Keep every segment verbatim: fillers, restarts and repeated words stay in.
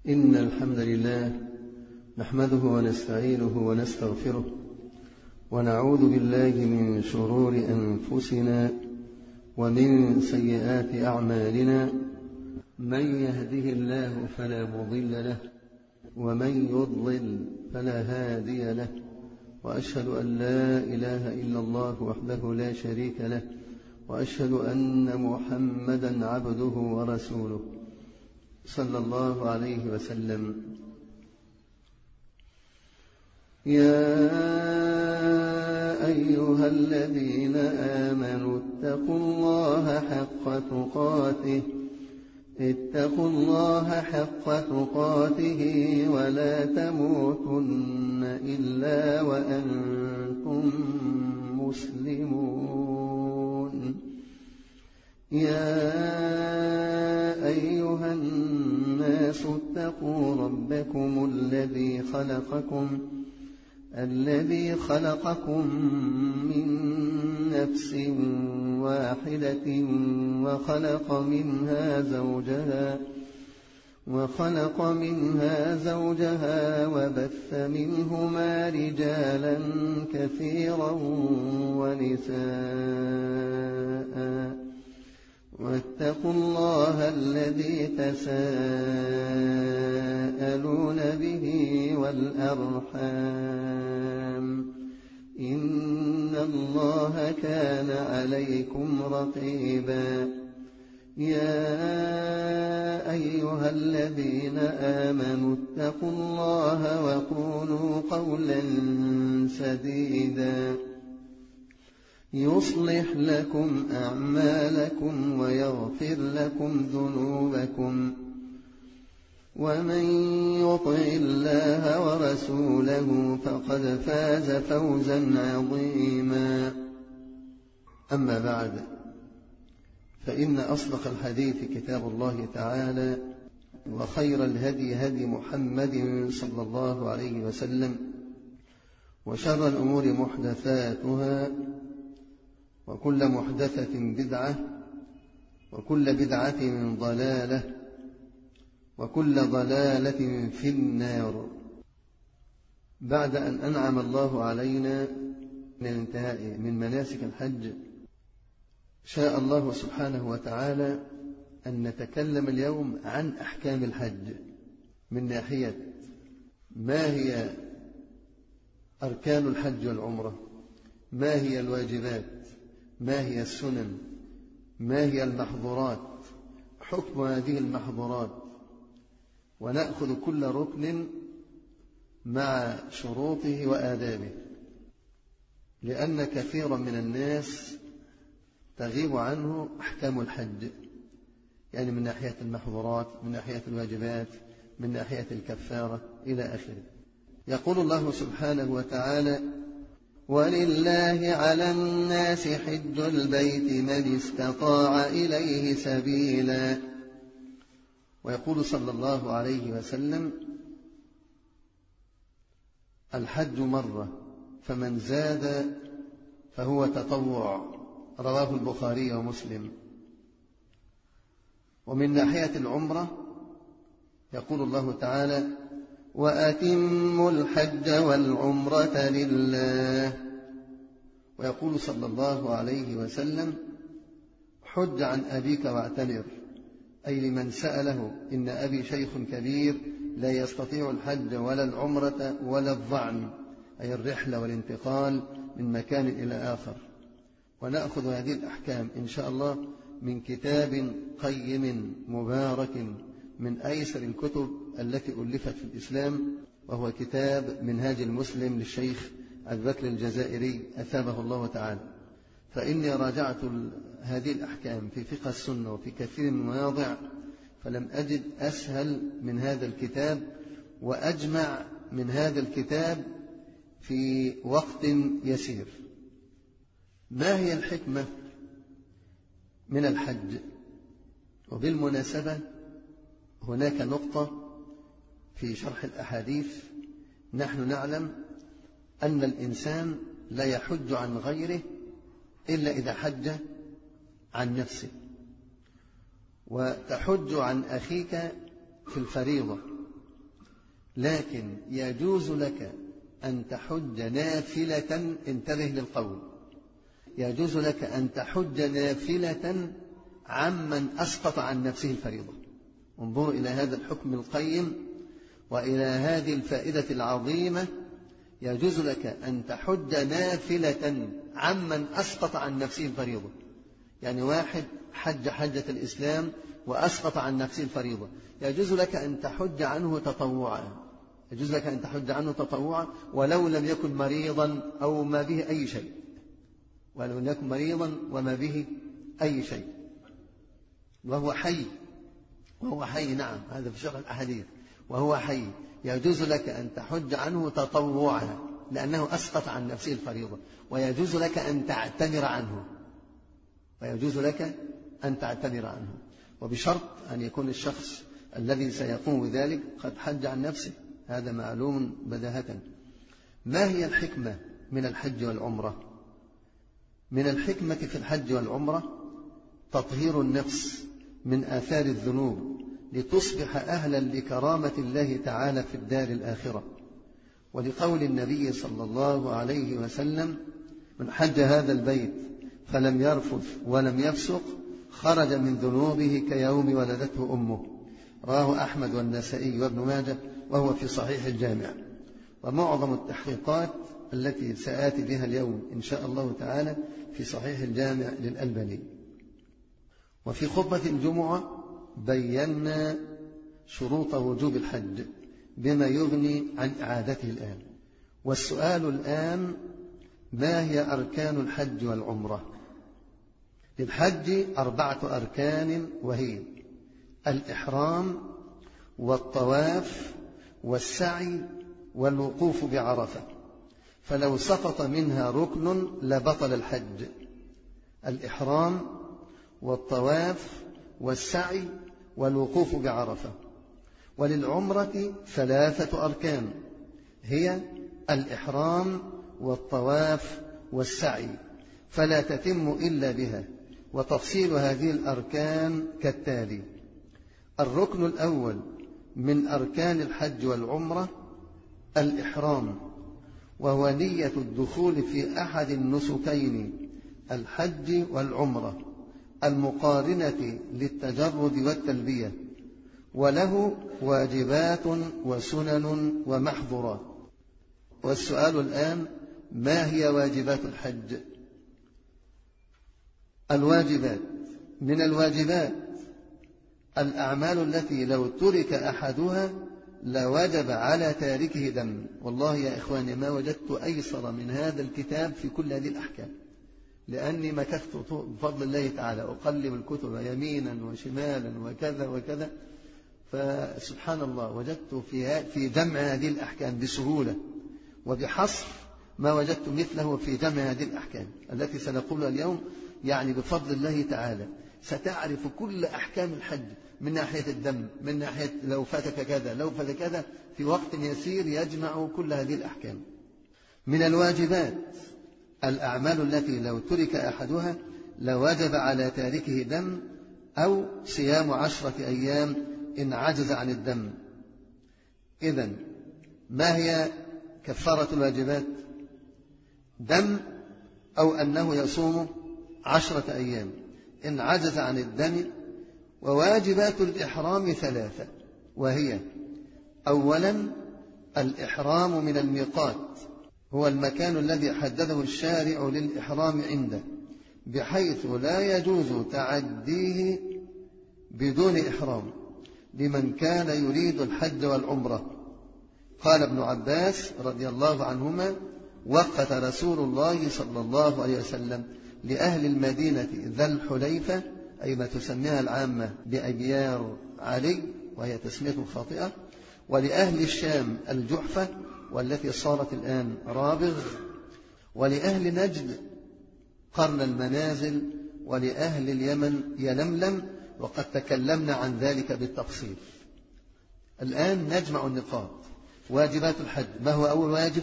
إن الحمد لله نحمده ونستعينه ونستغفره ونعوذ بالله من شرور أنفسنا ومن سيئات أعمالنا. من يهده الله فلا مضل له ومن يضلل فلا هادي له، وأشهد أن لا إله إلا الله وحده لا شريك له، وأشهد أن محمدا عبده ورسوله صلى الله عليه وسلم. يا أيها الذين آمنوا اتقوا الله حق تقاته اتقوا الله حق تقاته ولا تموتن إلا وأنتم مسلمون. يا أيها الناس اتقوا ربكم الذي خلقكم الذي خلقكم من نفس واحدة وخلق منها زوجها وخلق منها زوجها وبث منهما رجالا كثيرا ونساء، واتقوا الله الذي تساءلون به والأرحام إن الله كان عليكم رقيبا. يا أيها الذين آمنوا اتقوا الله وقولوا قولا سديدا يصلح لكم أعمالكم ويغفر لكم ذنوبكم، ومن يطع الله ورسوله فقد فاز فوزا عظيما. أما بعد، فإن أصدق الحديث كتاب الله تعالى، وخير الهدي هدي محمد صلى الله عليه وسلم، وشر الأمور محدثاتها، وكل محدثة بدعة، وكل بدعة ضلالة، وكل ضلالة في النار. بعد أن أنعم الله علينا من الانتهاء من مناسك الحج، شاء الله سبحانه وتعالى أن نتكلم اليوم عن أحكام الحج من ناحية ما هي أركان الحج والعمرة، ما هي الواجبات، ما هي السنن، ما هي المحظورات، حكم هذه المحظورات، ونأخذ كل ركن مع شروطه وآدابه، لأن كثيرا من الناس تغيب عنه أحكام الحج، يعني من ناحية المحظورات، من ناحية الواجبات، من ناحية الكفارة إلى آخره. يقول الله سبحانه وتعالى: ولله على الناس حج البيت من استطاع إليه سبيلا. ويقول صلى الله عليه وسلم: الحج مرة فمن زاد فهو تطوع، رواه البخاري ومسلم. ومن ناحية العمرة يقول الله تعالى: وأتموا الحج والعمرة لله. ويقول صلى الله عليه وسلم: حج عن أبيك واعتمر، أي لمن سأله: إن أبي شيخ كبير لا يستطيع الحج ولا العمرة ولا الظعن، أي الرحلة والانتقال من مكان إلى آخر. ونأخذ هذه الأحكام إن شاء الله من كتاب قيم مبارك من أيسر الكتب التي ألفت في الإسلام، وهو كتاب منهاج المسلم للشيخ أبي بكر الجزائري أثابه الله تعالى. فإني راجعت هذه الأحكام في فقه السنة وفي كثير من المواضع، فلم أجد أسهل من هذا الكتاب وأجمع من هذا الكتاب في وقت يسير. ما هي الحكمة من الحج؟ وبالمناسبة هناك نقطة في شرح الأحاديث. نحن نعلم أن الإنسان لا يحج عن غيره إلا إذا حج عن نفسه، وتحج عن أخيك في الفريضة لكن يجوز لك أن تحج نافلة. انتبه للقول، يجوز لك أن تحج نافلة عمن أسقط عن نفسه الفريضة. انظروا إلى هذا الحكم القيم وإلى هذه الفائدة العظيمة. يجوز لك أن تحج نافلة عمن أسقط عن نفسه الفريضة. يعني واحد حج حجة الإسلام وأسقط عن نفسه الفريضة، يجوز لك أن تحج عنه تطوعا. يجوز لك أن تحج عنه تطوعا ولو لم يكن مريضا أو ما به أي شيء، ولو لم يكن مريضا وما به أي شيء، وهو حي، وهو حي. نعم، هذا في شرح الأحاديث. وهو حي يجوز لك أن تحج عنه تطوعا لأنه أسقط عن نفسه الفريضة، ويجوز لك أن تعتمر عنه، ويجوز لك أن تعتمر عنه، وبشرط أن يكون الشخص الذي سيقوم بذلك قد حج عن نفسه. هذا معلوم بداهة. ما هي الحكمة من الحج والعمرة؟ من الحكمة في الحج والعمرة تطهير النفس من آثار الذنوب لتصبح أهلا لكرامة الله تعالى في الدار الآخرة، ولقول النبي صلى الله عليه وسلم: من حج هذا البيت فلم يرفث ولم يفسق خرج من ذنوبه كيوم ولدته أمه. رواه أحمد والنسائي وابن ماجه، وهو في صحيح الجامع. ومعظم التحقيقات التي سآتي بها اليوم إن شاء الله تعالى في صحيح الجامع للألباني. وفي خطبة الجمعة بينا شروط وجوب الحج بما يغني عن إعادته الآن. والسؤال الآن: ما هي أركان الحج والعمرة؟ للحج أربعة أركان، وهي الإحرام والطواف والسعي والوقوف بعرفة، فلو سقط منها ركن لبطل الحج: الإحرام والطواف والسعي والوقوف بعرفة. وللعمرة ثلاثة أركان، هي الإحرام والطواف والسعي، فلا تتم إلا بها. وتفصيل هذه الأركان كالتالي: الركن الأول من أركان الحج والعمرة الإحرام، وهو نية الدخول في أحد النسكين الحج والعمرة المقارنة للتجرد والتلبية، وله واجبات وسنن ومحظورات. والسؤال الآن: ما هي واجبات الحج؟ الواجبات: من الواجبات الأعمال التي لو ترك أحدها لوجب على تاركه دم. والله يا إخواني ما وجدت أيسر من هذا الكتاب في كل هذه الأحكام، لأني مكثت بفضل الله تعالى أقلب الكتب يمينا وشمالا وكذا وكذا، فسبحان الله وجدت في في جمع هذه الأحكام بسهولة وبحصر ما وجدت مثله في جمع هذه الأحكام التي سنقولها اليوم. يعني بفضل الله تعالى ستعرف كل أحكام الحج من ناحية الدم، من ناحية لو فاتك كذا لو فاتك كذا، في وقت يسير يجمع كل هذه الأحكام. من الواجبات الأعمال التي لو ترك أحدها لوجب على تاركه دم، أو صيام عشرة أيام إن عجز عن الدم. إذن ما هي كفارة الواجبات؟ دم، أو أنه يصوم عشرة أيام إن عجز عن الدم. وواجبات الإحرام ثلاثة، وهي: أولا الإحرام من الميقات، هو المكان الذي حدده الشارع للإحرام عنده، بحيث لا يجوز تعديه بدون إحرام لمن كان يريد الحج والعمرة. قال ابن عباس رضي الله عنهما: وقت رسول الله صلى الله عليه وسلم لأهل المدينة ذا الحليفة، أي ما تسميها العامة بأبيار علي وهي تسمية خاطئة، ولأهل الشام الجحفة والتي صارت الآن رابغ، ولأهل نجد قرن المنازل، ولأهل اليمن يلملم، وقد تكلمنا عن ذلك بالتفصيل. الآن نجمع النقاط. واجبات الحج: ما هو أول واجب؟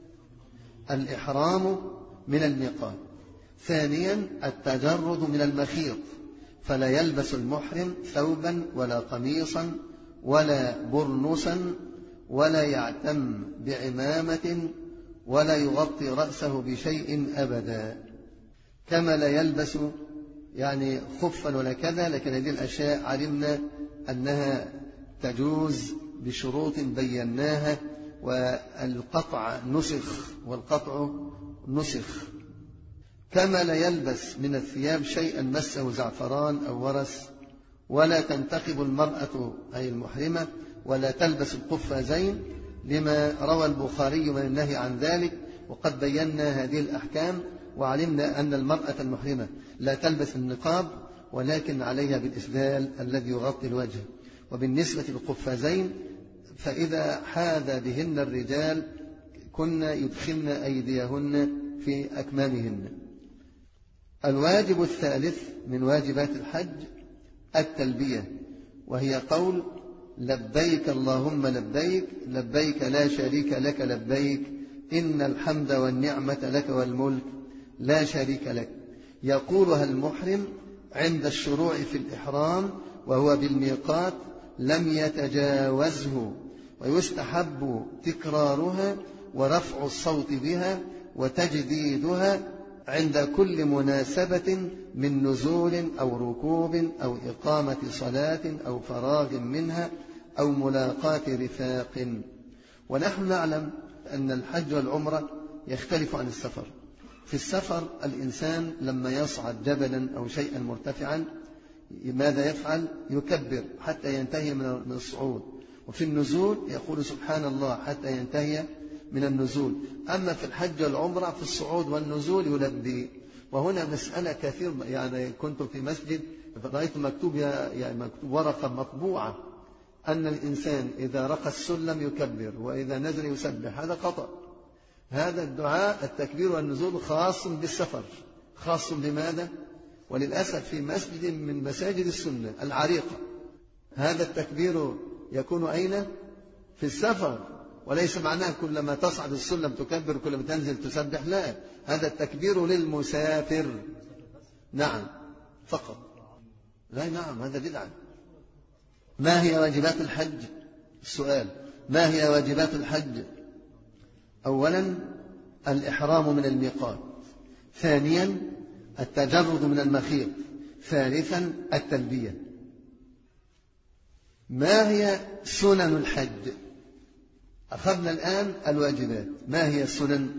الإحرام من الميقات. ثانيا التجرد من المخيط، فلا يلبس المحرم ثوبا ولا قميصا ولا برنسا ولا يعتم بعمامة ولا يغطي رأسه بشيء أبدا، كما لا يلبس يعني خفا ولا كذا. لكن هذه الأشياء علمنا أنها تجوز بشروط بيناها، والقطع نسخ والقطع نسخ. كما لا يلبس من الثياب شيئا مسه زعفران أو ورس، ولا تنتقب المرأة أي المحرمة ولا تلبس القفازين، لما روى البخاري من النهي عن ذلك. وقد بينا هذه الأحكام وعلمنا أن المرأة المحرمة لا تلبس النقاب، ولكن عليها بالإسدال الذي يغطي الوجه. وبالنسبة للقفازين فإذا حاذ بهن الرجال كن يدخلن أيديهن في أكمامهن. الواجب الثالث من واجبات الحج التلبية، وهي قول لبيك اللهم لبيك، لبيك لا شريك لك لبيك، إن الحمد والنعمة لك والملك لا شريك لك. يقولها المحرم عند الشروع في الإحرام وهو بالميقات لم يتجاوزه، ويستحب تكرارها ورفع الصوت بها وتجديدها عند كل مناسبة من نزول أو ركوب أو إقامة صلاة أو فراغ منها أو ملاقاة رفاق. ونحن نعلم أن الحج والعمرة يختلف عن السفر. في السفر الإنسان لما يصعد جبلا أو شيئا مرتفعا ماذا يفعل؟ يكبر حتى ينتهي من الصعود، وفي النزول يقول سبحان الله حتى ينتهي من النزول. أما في الحج والعمرة في الصعود والنزول يلبي. وهنا مسألة كثير، يعني كنت في مسجد رأيت مكتوب يعني مكتوب ورقة مطبوعة أن الإنسان إذا رقى السلم يكبر وإذا نزل يسبح. هذا خطأ. هذا الدعاء التكبير والنزول خاص بالسفر. خاص بماذا؟ وللأسف في مسجد من مساجد السنة العريقة هذا التكبير يكون أين؟ في السفر، وليس معناه كلما تصعد السلم تكبر كلما تنزل تسبح، لا، هذا التكبير للمسافر. نعم فقط. لا نعم هذا بدعة. ما هي واجبات الحج؟ السؤال ما هي واجبات الحج؟ أولا الإحرام من الميقات، ثانيا التجرد من المخيط، ثالثا التلبية. ما هي سنن الحج؟ أخذنا الآن الواجبات. ما هي السنن؟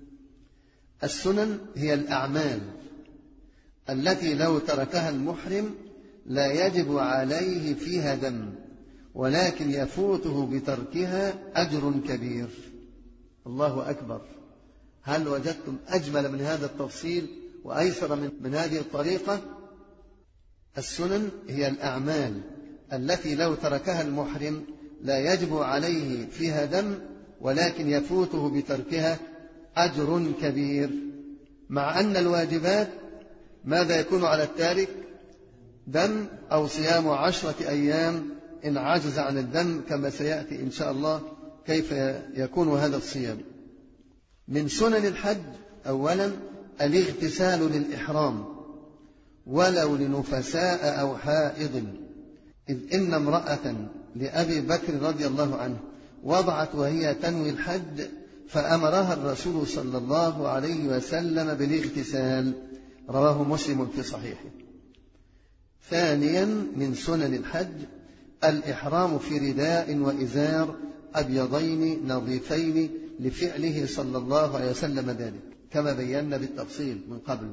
السنن هي الأعمال التي لو تركها المحرم لا يجب عليه فيها دم، ولكن يفوته بتركها أجر كبير. الله أكبر. هل وجدتم أجمل من هذا التفصيل وأيسر من, من هذه الطريقة؟ السنن هي الأعمال التي لو تركها المحرم لا يجب عليه فيها دم، ولكن يفوته بتركها أجر كبير. مع أن الواجبات ماذا يكون على التارك؟ دم أو صيام عشرة أيام إن عجز عن الدم، كما سيأتي إن شاء الله كيف يكون هذا الصيام. من سنن الحج أولا الاغتسال للإحرام ولو لنفساء أو حائض، إذ إن امرأة لأبي بكر رضي الله عنه وضعت وهي تنوي الحج فأمرها الرسول صلى الله عليه وسلم بالاغتسال، رواه مسلم في صحيحه. ثانيا من سنن الحج الإحرام في رداء وإزار أبيضين نظيفين لفعله صلى الله عليه وسلم ذلك كما بينا بالتفصيل من قبل.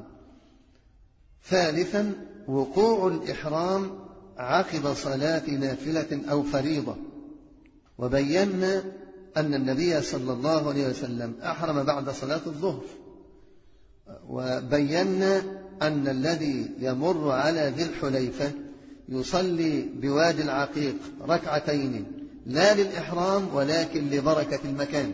ثالثا وقوع الإحرام عقب صلاة نافلة أو فريضة، وبينا أن النبي صلى الله عليه وسلم أحرم بعد صلاة الظهر، وبينا أن الذي يمر على ذي الحليفة يصلي بوادي العقيق ركعتين لا للإحرام ولكن لبركة المكان.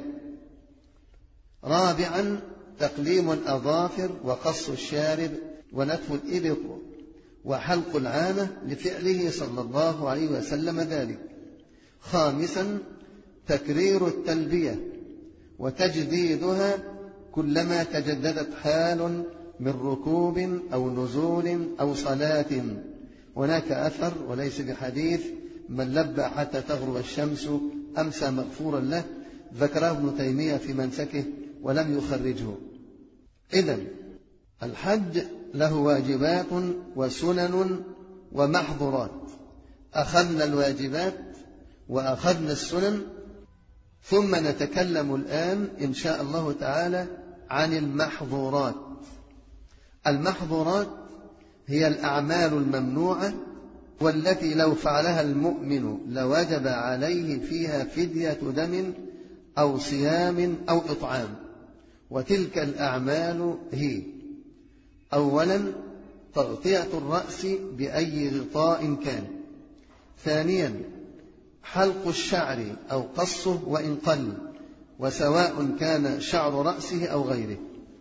رابعا تقليم الأظافر وقص الشارب ونتف الإبط وحلق العانة لفعله صلى الله عليه وسلم ذلك. خامسا تكرير التلبية وتجديدها كلما تجددت حال من ركوب أو نزول أو صلاة. هناك أثر وليس بحديث من لبى حتى تغرب الشمس أمسى مغفورا له، ذكره ابن تيمية في منسكه ولم يخرجه. إذن الحج له واجبات وسنن ومحظورات. أخذنا الواجبات وأخذنا السنن، ثم نتكلم الآن إن شاء الله تعالى عن المحظورات. المحظورات هي الأعمال الممنوعة والتي لو فعلها المؤمن لوجب عليه فيها فدية دم أو صيام أو إطعام. وتلك الأعمال هي: أولا تغطية الرأس بأي غطاء كان. ثانيا حلق الشعر أو قصه وإن قل، وسواء كان شعر رأسه أو غيره.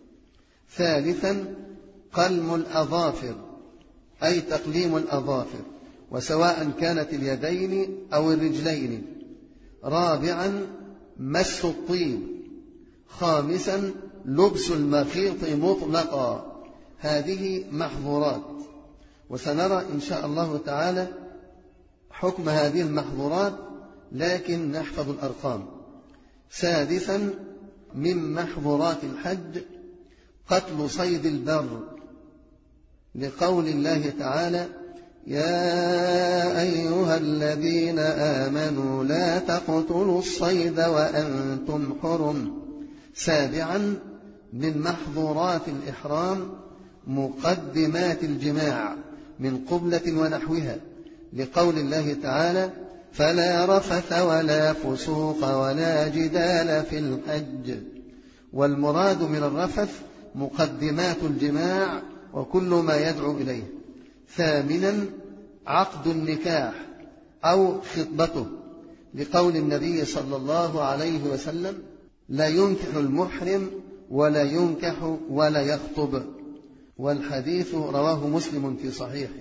ثالثا قلم الأظافر أي تقليم الأظافر، وسواء كانت اليدين أو الرجلين. رابعا مس الطيب. خامسا لبس المخيط مطلقا. هذه محظورات، وسنرى إن شاء الله تعالى حكم هذه المحظورات، لكن نحفظ الأرقام. سادسا من محظورات الحج قتل صيد البر، لقول الله تعالى: يا أيها الذين آمنوا لا تقتلوا الصيد وأنتم حرم. سابعا من محظورات الإحرام مقدمات الجماع من قبلة ونحوها، لقول الله تعالى: فلا رفث ولا فسوق ولا جدال في الحج. والمراد من الرفث مقدمات الجماع وكل ما يدعو إليه. ثامنا عقد النكاح أو خطبته، لقول النبي صلى الله عليه وسلم: لا ينكح المحرم ولا ينكح ولا يخطب. والحديث رواه مسلم في صحيحه.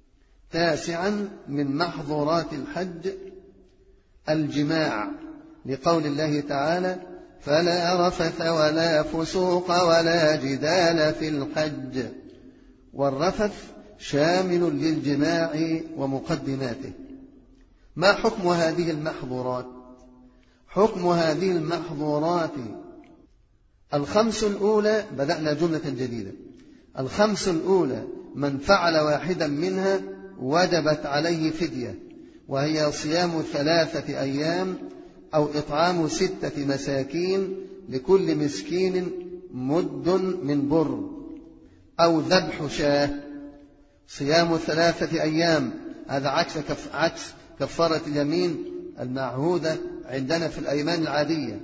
تاسعا من محظورات الحج الجماع، لقول الله تعالى: فلا رفث ولا فسوق ولا جدال في الحج. والرفث شامل للجماع ومقدماته. ما حكم هذه المحظورات؟ حكم هذه المحظورات الخمس الأولى، بدأنا جملة جديدة. الخمس الأولى من فعل واحدا منها وجبت عليه فدية، وهي صيام ثلاثة أيام أو إطعام ستة مساكين لكل مسكين مد من بر، أو ذبح شاة. صيام ثلاثة أيام هذا عكس كف عكس كفارة اليمين المعهودة عندنا في الأيمان العادية.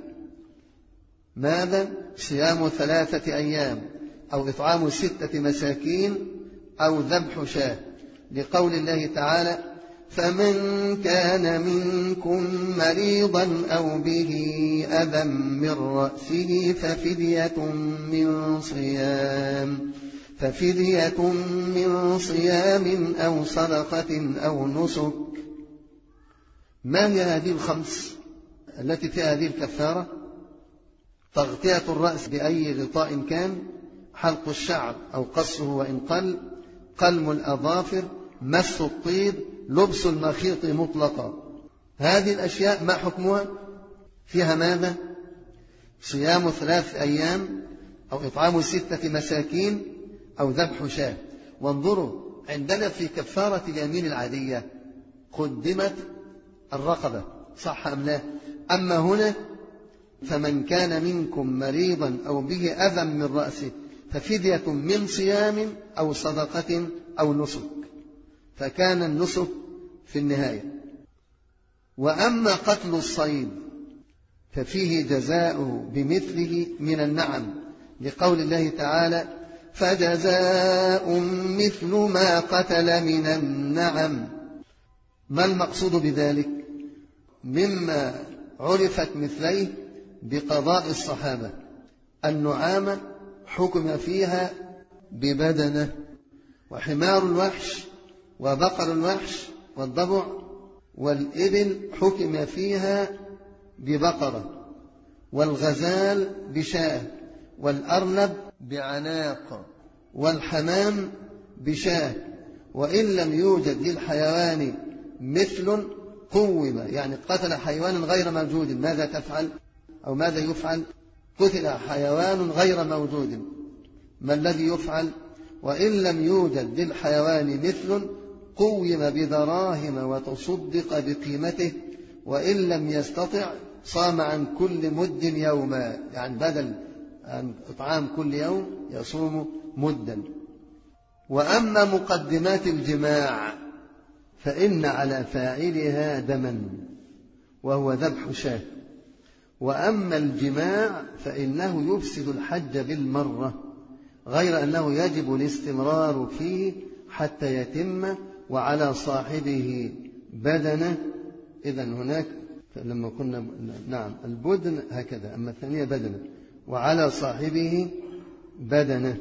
ماذا؟ صيام ثلاثة أيام أو إطعام ستة مساكين أو ذبح شاة، لقول الله تعالى: فمن كان منكم مريضا أو به أذى من رأسه ففدية من صيام ففدية من صيام أو صدقة أو نسك. ما هي هذه الخمس التي فيها هذه الكفارة؟ تغطية الرأس بأي غطاء كان، حلق الشعر أو قصه وإن قل، قلم الأظافر، مس الطيب، لبس المخيط مطلقا. هذه الأشياء ما حكمها؟ فيها ماذا؟ صيام ثلاث أيام أو إطعام ستة مساكين أو ذبح شاة. وانظروا، عندنا في كفارة اليمين العادية قدمت الرقبة، صح أم لا؟ أما هنا فمن كان منكم مريضا أو به أذى من رأسه ففدية من صيام أو صدقة أو نسك، فكان النسك في النهاية. وأما قتل الصيد ففيه جزاؤه بمثله من النعم، لقول الله تعالى: فجزاء مثل ما قتل من النعم. ما المقصود بذلك؟ مما عرفت مثليه بقضاء الصحابة. النعامة حكم فيها ببدنه، وحمار الوحش وبقر الوحش والضبع والإبل حكم فيها ببقرة، والغزال بشاة، والأرنب بعناق، والحمام بشاة. وإن لم يوجد للحيوان مثل قوم يعني قتل حيوانا غير موجود ماذا تفعل أو ماذا يفعل؟ قتل حيوان غير موجود ما الذي يفعل؟ وإن لم يوجد للحيوان مثل قوم بدراهم وتصدق بقيمته، وإن لم يستطع صام عن كل مد يوما، يعني بدل عن إطعام كل يوم يصوم مدا. وأما مقدمات الجماع فإن على فاعلها دما وهو ذبح شاة. وأما الجماع فإنه يفسد الحج بالمرة، غير أنه يجب الاستمرار فيه حتى يتم، وعلى صاحبه بدنه. إذن هناك لما كنا نعم البدن هكذا، أما الثانية بدنه، وعلى صاحبه بدنه.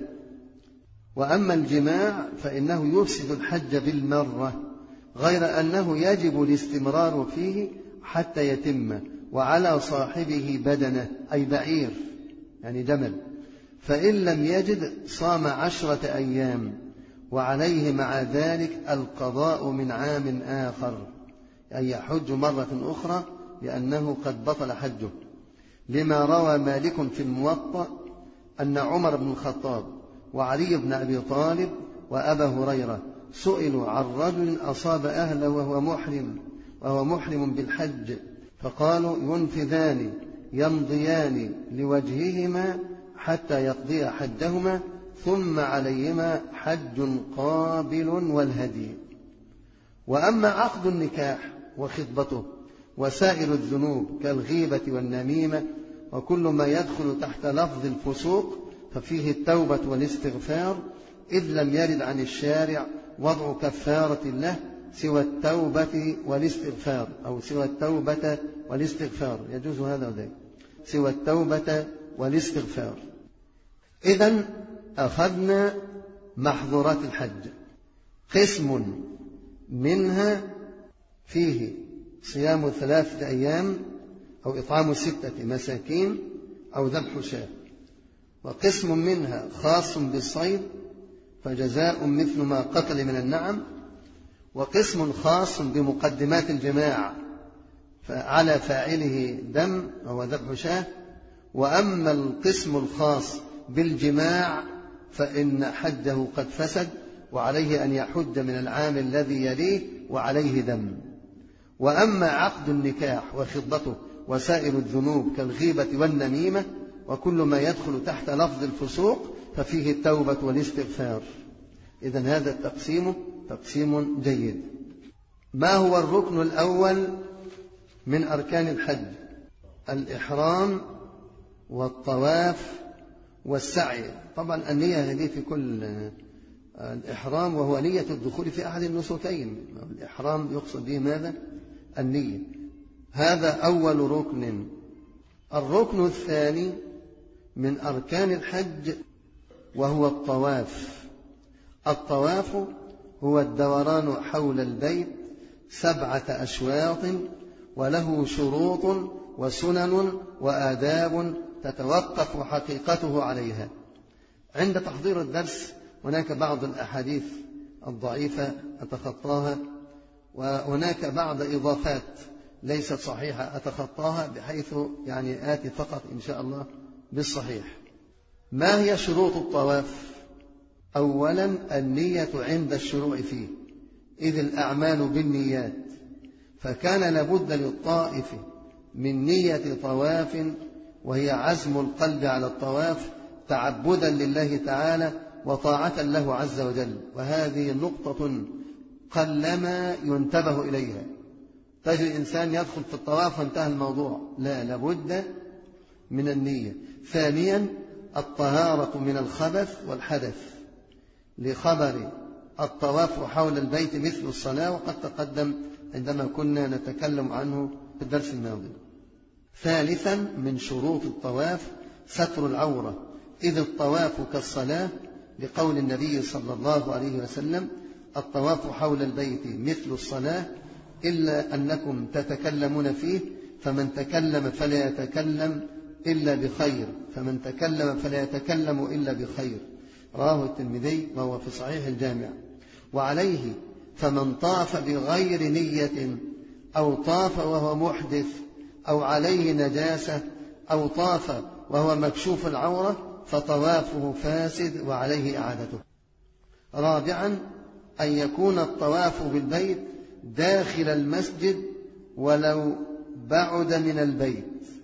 وأما الجماع فإنه يفسد الحج بالمرة، غير أنه يجب الاستمرار فيه حتى يتم، وعلى صاحبه بدنه أي بعير يعني جمل. فإن لم يجد صام عشرة أيام، وعليه مع ذلك القضاء من عام آخر، أي يحج مرة أخرى لأنه قد بطل حجه، لما روى مالك في الموطأ أن عمر بن الخطاب وعلي بن أبي طالب وأبا هريرة سئلوا عن رجل أصاب أهله وهو محرم وهو محرم بالحج، فقالوا ينفذان يمضيان لوجههما حتى يقضي حجهما، ثم عليهما حج قابل والهدي. وأما عقد النكاح وخطبته وسائر الذنوب كالغيبة والنميمة وكل ما يدخل تحت لفظ الفسوق ففيه التوبة والاستغفار، إذ لم يرد عن الشارع وضع كفارة له سوى التوبة والاستغفار، أو سوى التوبة والاستغفار، يجوز هذا وذاك، سوى التوبة والاستغفار. إذن أخذنا محظورات الحج، قسم منها فيه صيام ثلاثة أيام أو إطعام ستة مساكين أو ذبح شاة، وقسم منها خاص بالصيد فجزاء مثل ما قتل من النعم، وقسم خاص بمقدمات الجماع فعلى فاعله دم وهو ذبح شاة. وأما القسم الخاص بالجماع فإن حجه قد فسد، وعليه أن يحج من العام الذي يليه وعليه دم. وأما عقد النكاح وخطبته وسائر الذنوب كالغيبة والنميمة وكل ما يدخل تحت لفظ الفسوق ففيه التوبة والاستغفار. إذن هذا التقسيم تقسيم جيد. ما هو الركن الأول من أركان الحج؟ الإحرام والطواف والسعي. طبعا النية هذه في كل الإحرام، وهو نية الدخول في أحد النسكين. الإحرام يقصد به ماذا؟ النية. هذا أول ركن. الركن الثاني من أركان الحج وهو الطواف. الطواف هو الدوران حول البيت سبعة أشواط، وله شروط وسنن وآداب تتوقف حقيقته عليها. عند تحضير الدرس هناك بعض الأحاديث الضعيفة أتخطاها، وهناك بعض إضافات ليست صحيحة أتخطاها، بحيث يعني آتي فقط إن شاء الله بالصحيح. ما هي شروط الطواف؟ أولا النية عند الشروع فيه، إذ الأعمال بالنيات، فكان لابد للطائف من نية طواف، وهي عزم القلب على الطواف تعبدا لله تعالى وطاعة له عز وجل. وهذه نقطة قلما ينتبه إليها. تجد الإنسان يدخل في الطواف وانتهى الموضوع، لا، لابد من النية. ثانيا الطهارة من الخبث والحدث، لخبر الطواف حول البيت مثل الصلاة، وقد تقدم عندما كنا نتكلم عنه في الدرس الماضي. ثالثا من شروط الطواف ستر العورة، إذ الطواف كالصلاة، لقول النبي صلى الله عليه وسلم الطواف حول البيت مثل الصلاة إلا أنكم تتكلمون فيه، فمن تكلم فلا يتكلم إلا بخير، فمن تكلم فلا يتكلم إلا بخير. رواه الترمذي وهو في صحيح الجامع. وعليه فمن طاف بغير نية أو طاف وهو محدث أو عليه نجاسة أو طاف وهو مكشوف العورة فطوافه فاسد وعليه إعادته. رابعا أن يكون الطواف بالبيت داخل المسجد ولو بعد من البيت.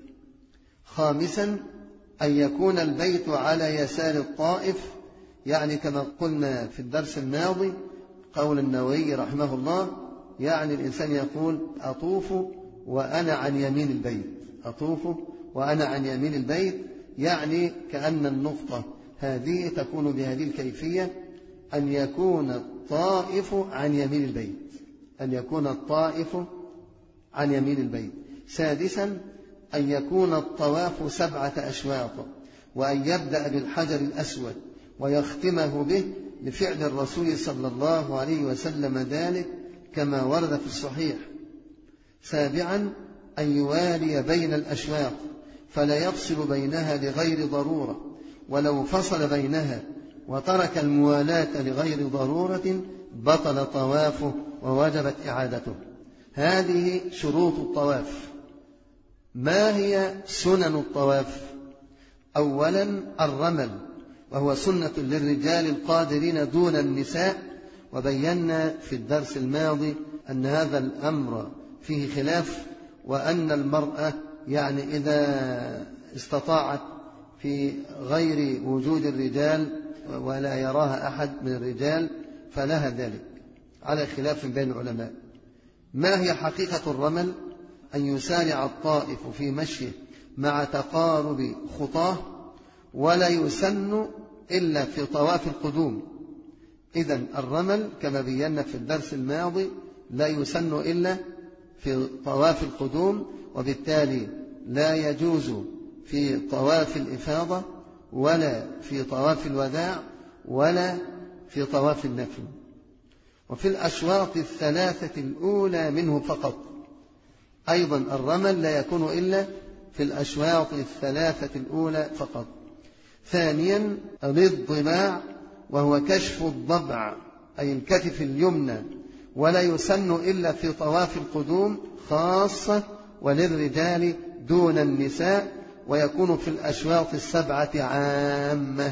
خامسا أن يكون البيت على يسار الطائف، يعني كما قلنا في الدرس الماضي قول النووي رحمه الله، يعني الإنسان يقول أطوف وأنا عن يمين البيت، أطوف وأنا عن يمين البيت، يعني كأن النقطة هذه تكون بهذه الكيفية، أن يكون الطائف عن يمين البيت، أن يكون الطائف عن يمين البيت. سادسا أن يكون الطواف سبعة أشواط، وأن يبدأ بالحجر الأسود ويختمه به لفعل الرسول صلى الله عليه وسلم ذلك كما ورد في الصحيح. سابعا أن يوالي بين الأشواط فلا يفصل بينها لغير ضرورة، ولو فصل بينها وترك الموالاة لغير ضرورة بطل طوافه ووجبت إعادته. هذه شروط الطواف. ما هي سنن الطواف؟ أولا الرمل، وهو سنة للرجال القادرين دون النساء، وبينا في الدرس الماضي أن هذا الأمر فيه خلاف، وأن المرأة يعني إذا استطاعت في غير وجود الرجال ولا يراها أحد من الرجال فلها ذلك، على خلاف بين العلماء. ما هي حقيقة الرمل؟ أن يسارع الطائف في مشيه مع تقارب خطاه، ولا يسن إلا في طواف القدوم. إذن الرمل كما بينا في الدرس الماضي لا يسن إلا في طواف القدوم، وبالتالي لا يجوز في طواف الإفاضة ولا في طواف الوداع ولا في طواف النفل. وفي الأشواط الثلاثة الأولى منه فقط. أيضا الرمل لا يكون إلا في الأشواط الثلاثة الأولى فقط. ثانيا الاضماع، وهو كشف الضبع أي الكتف اليمنى، ولا يسن إلا في طواف القدوم خاصة وللرجال دون النساء، ويكون في الأشواط السبعة عامة.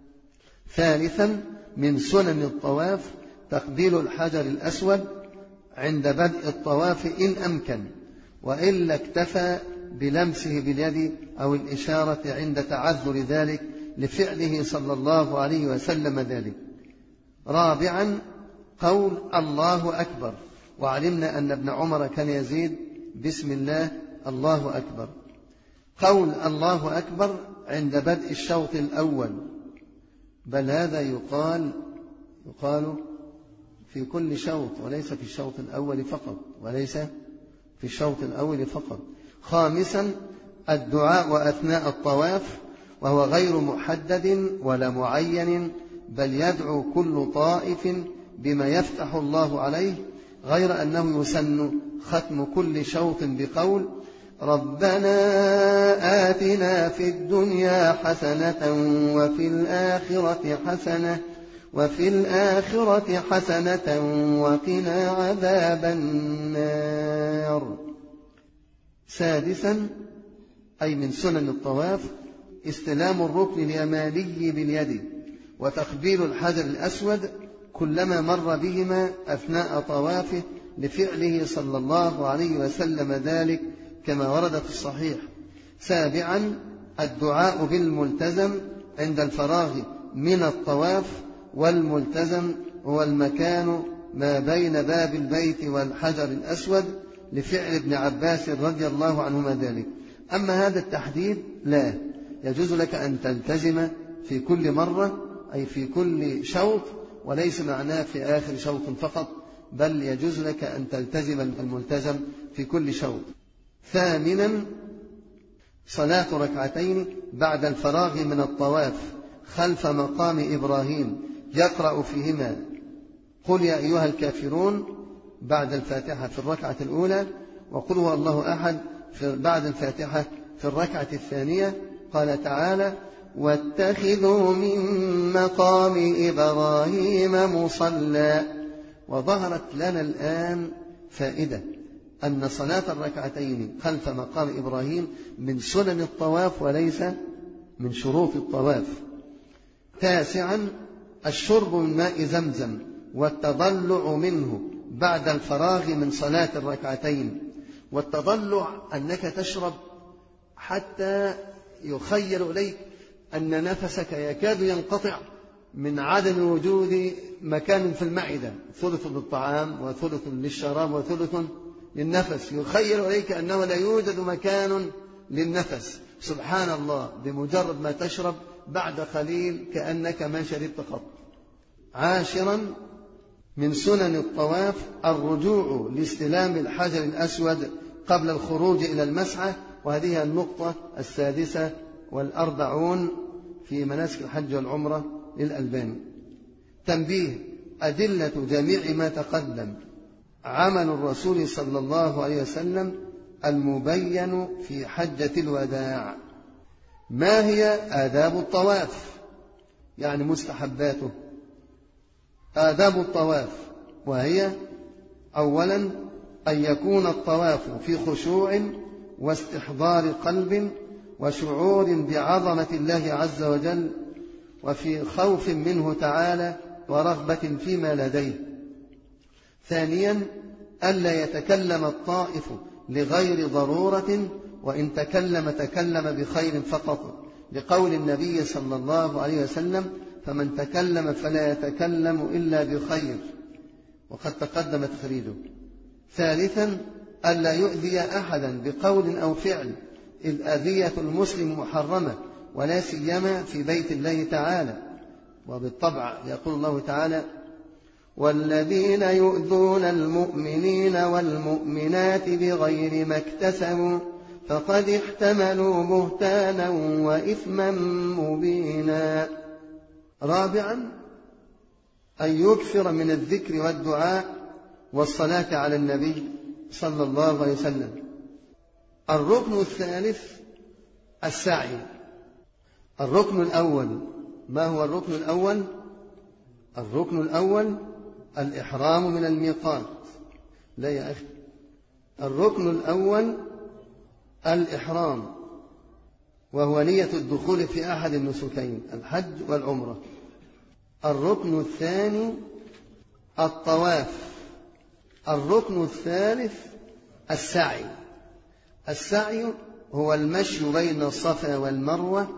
ثالثا من سنن الطواف تقبيل الحجر الأسود عند بدء الطواف إن أمكن، وإلا اكتفى بلمسه باليد أو الإشارة عند تعذر ذلك لفعله صلى الله عليه وسلم ذلك. رابعا قول الله أكبر، وعلمنا أن ابن عمر كان يزيد بسم الله الله أكبر. قول الله أكبر عند بدء الشوط الأول، بل هذا يقال يقال في كل شوط وليس في الشوط الأول فقط، وليس في الشوط الأول فقط. خامسا الدعاء أثناء الطواف، وهو غير محدد ولا معين، بل يدعو كل طائف بما يفتح الله عليه، غير أنه يسن ختم كل شوط بقول ربنا آتنا في الدنيا حسنة وفي الآخرة حسنة وفي الآخرة حسنة وقنا عذاب النار. سادسا أي من سنن الطواف استلام الركن اليماني باليد، وتقبيل الحجر الأسود كلما مر بهما أثناء طوافه لفعله صلى الله عليه وسلم ذلك كما ورد في الصحيح. سابعا الدعاء بالملتزم عند الفراغ من الطواف، والملتزم هو المكان ما بين باب البيت والحجر الأسود لفعل ابن عباس رضي الله عنهما ذلك. أما هذا التحديد لا يجوز لك أن تلتزم في كل مرة أي في كل شوط، وليس معناه في آخر شوط فقط، بل يجوز لك أن تلتزم الملتزم في كل شوط. ثامنا صلاة ركعتين بعد الفراغ من الطواف خلف مقام إبراهيم يقرأ فيهما قل يا أيها الكافرون بعد الفاتحة في الركعة الأولى، وقل هو الله أحد بعد الفاتحة في الركعة الثانية. قال تعالى واتخذوا من مقام إبراهيم مصلى. وظهرت لنا الآن فائدة، أن صلاة الركعتين خلف مقام إبراهيم من سنن الطواف وليس من شروط الطواف. تاسعا الشرب من ماء زمزم والتضلع منه بعد الفراغ من صلاة الركعتين. والتضلع أنك تشرب حتى يخيل إليك أن نفسك يكاد ينقطع من عدم وجود مكان في المعدة، ثلث للطعام وثلث للشراب وثلث للنفس، يخيل إليك أنه لا يوجد مكان للنفس. سبحان الله، بمجرد ما تشرب بعد قليل كأنك ما شربت قط. عاشرا من سنن الطواف الرجوع لاستلام الحجر الأسود قبل الخروج إلى المسعى، وهذه النقطة السادسة والأربعون في مناسك الحج والعمرة للألباني. تنبيه: أدلة جميع ما تقدم عمل الرسول صلى الله عليه وسلم المبين في حجة الوداع. ما هي آداب الطواف؟ يعني مستحباته. آداب الطواف، وهي: أولا أن يكون الطواف في خشوع واستحضار قلب وشعور بعظمة الله عز وجل وفي خوف منه تعالى ورغبة فيما لديه. ثانيا ألا يتكلم الطائف لغير ضرورة، وإن تكلم تكلم بخير فقط، لقول النبي صلى الله عليه وسلم: فمن تكلم فلا يتكلم إلا بخير، وقد تقدم تخريجه. ثالثا ألا يؤذي أحدا بقول أو فعل، إذ أذية المسلم محرمة، ولا سيما في بيت الله تعالى. وبالطبع يقول الله تعالى: والذين يؤذون المؤمنين والمؤمنات بغير ما اكتسبوا فقد احتملوا بهتانا وإثما مبينا. رابعا أن يكثر من الذكر والدعاء والصلاة على النبي صلى الله عليه وسلم. الركن الثالث السعي. الركن الأول، ما هو الركن الأول؟ الركن الأول الإحرام من الميقات. لا يا أخي، الركن الأول الإحرام، وهو نية الدخول في أحد النسكين الحج والعمرة. الركن الثاني الطواف. الركن الثالث السعي. السعي هو المشي بين الصفا والمروة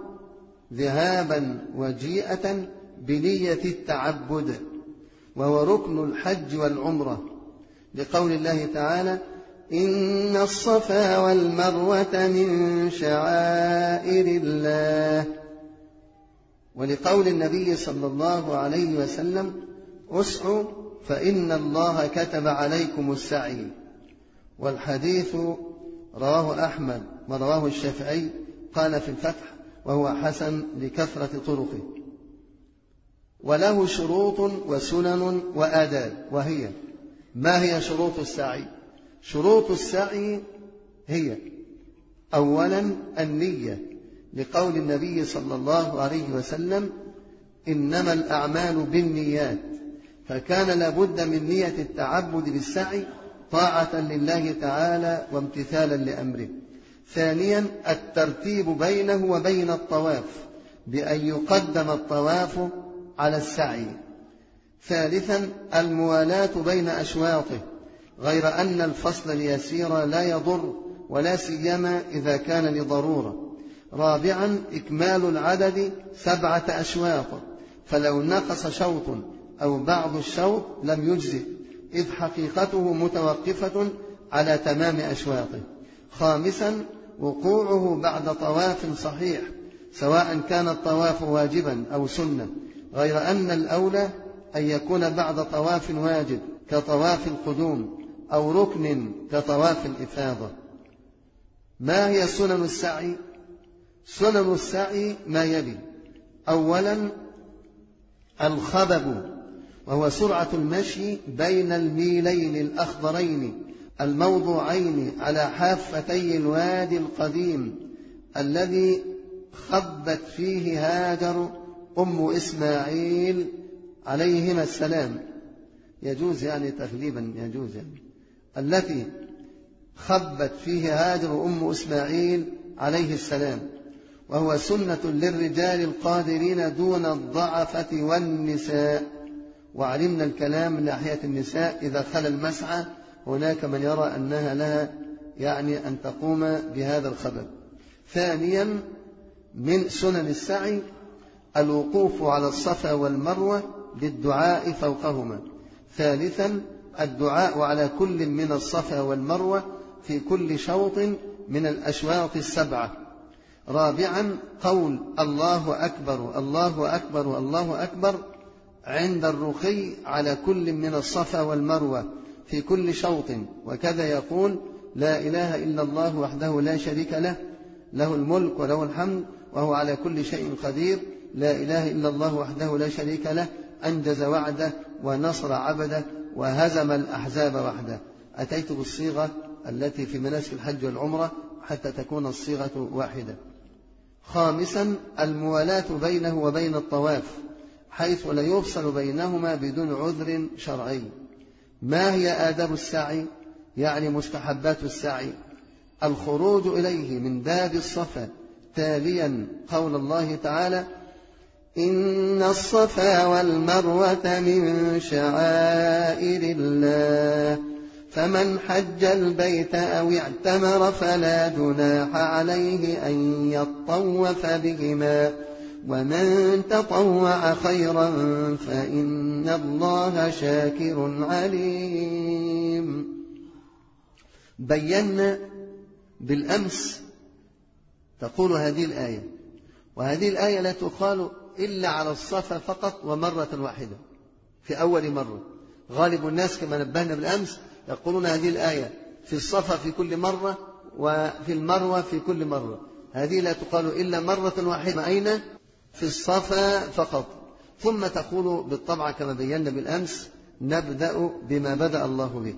ذهابا وجيئة بنية التعبد، وهو ركن الحج والعمرة، لقول الله تعالى: إن الصفا والمروة من شعائر الله، ولقول النبي صلى الله عليه وسلم: اسعوا فإن الله كتب عليكم السعي. والحديث رواه أحمد ورواه الشافعي، قال في الفتح: وهو حسن لكثرة طرقه. وله شروط وسنن وآداب، وهي: ما هي شروط السعي؟ شروط السعي هي: أولا النية، لقول النبي صلى الله عليه وسلم: إنما الأعمال بالنيات، فكان لابد من نية التعبد بالسعي طاعة لله تعالى وامتثالا لأمره. ثانيا الترتيب بينه وبين الطواف، بأن يقدم الطواف على السعي. ثالثا الموالاة بين أشواطه، غير أن الفصل اليسير لا يضر، ولا سيما إذا كان لضرورة. رابعا إكمال العدد سبعة أشواط، فلو نقص شوط أو بعض الشوط لم يجزئ، إذ حقيقته متوقفة على تمام أشواطه. خامسا وقوعه بعد طواف صحيح، سواء كان الطواف واجبا أو سنة، غير أن الأولى أن يكون بعد طواف واجب كطواف القدوم، أو ركن كطواف الإفاضة. ما هي سنن السعي؟ سنن السعي ما يلي: أولا الخبب، وهو سرعة المشي بين الميلين الأخضرين الموضوعين على حافتي الوادي القديم الذي خبت فيه هاجر أم إسماعيل عليهما السلام، يجوز يعني تغليبا، يجوز يعني، التي خبت فيه هاجر أم إسماعيل عليه السلام، وهو سنة للرجال القادرين دون الضعفة والنساء. وعلمنا الكلام من ناحية النساء إذا خلا المسعى هناك من يرى أنها لها يعني أن تقوم بهذا الخبر. ثانيا من سنن السعي الوقوف على الصفا والمروة للدعاء فوقهما. ثالثا الدعاء على كل من الصفا والمروة في كل شوط من الأشواط السبعة. رابعا قول الله أكبر الله أكبر الله أكبر عند الرقي على كل من الصفا والمروة في كل شوط، وكذا يقول لا إله إلا الله وحده لا شريك له له الملك وله الحمد وهو على كل شيء قدير، لا إله إلا الله وحده لا شريك له أنجز وعده ونصر عبده وهزم الأحزاب وحده. أتيت بالصيغة التي في مناسك الحج والعمرة حتى تكون الصيغة واحدة. خامسا الموالاة بينه وبين الطواف حيث لا يفصل بينهما بدون عذر شرعي. ما هي آداب السعي؟ يعني مستحبات السعي: الخروج إليه من باب الصفا تاليا قول الله تعالى إن الصفا والمروة من شعائر الله فمن حج البيت أو اعتمر فلا جناح عليه أن يطوف بهما ومن تطوع خيرا فإن الله شاكر عليم. بينا بالأمس تقول هذه الآية، وهذه الآية لا تقال إلا على الصفا فقط ومرة واحدة في أول مرة. غالب الناس كما نبهنا بالأمس يقولون هذه الآية في الصفا في كل مرة وفي المروة في كل مرة. هذه لا تقال إلا مرة واحدة. أين؟ في الصفا فقط. ثم تقول بالطبع كما بينا بالأمس نبدأ بما بدأ الله به.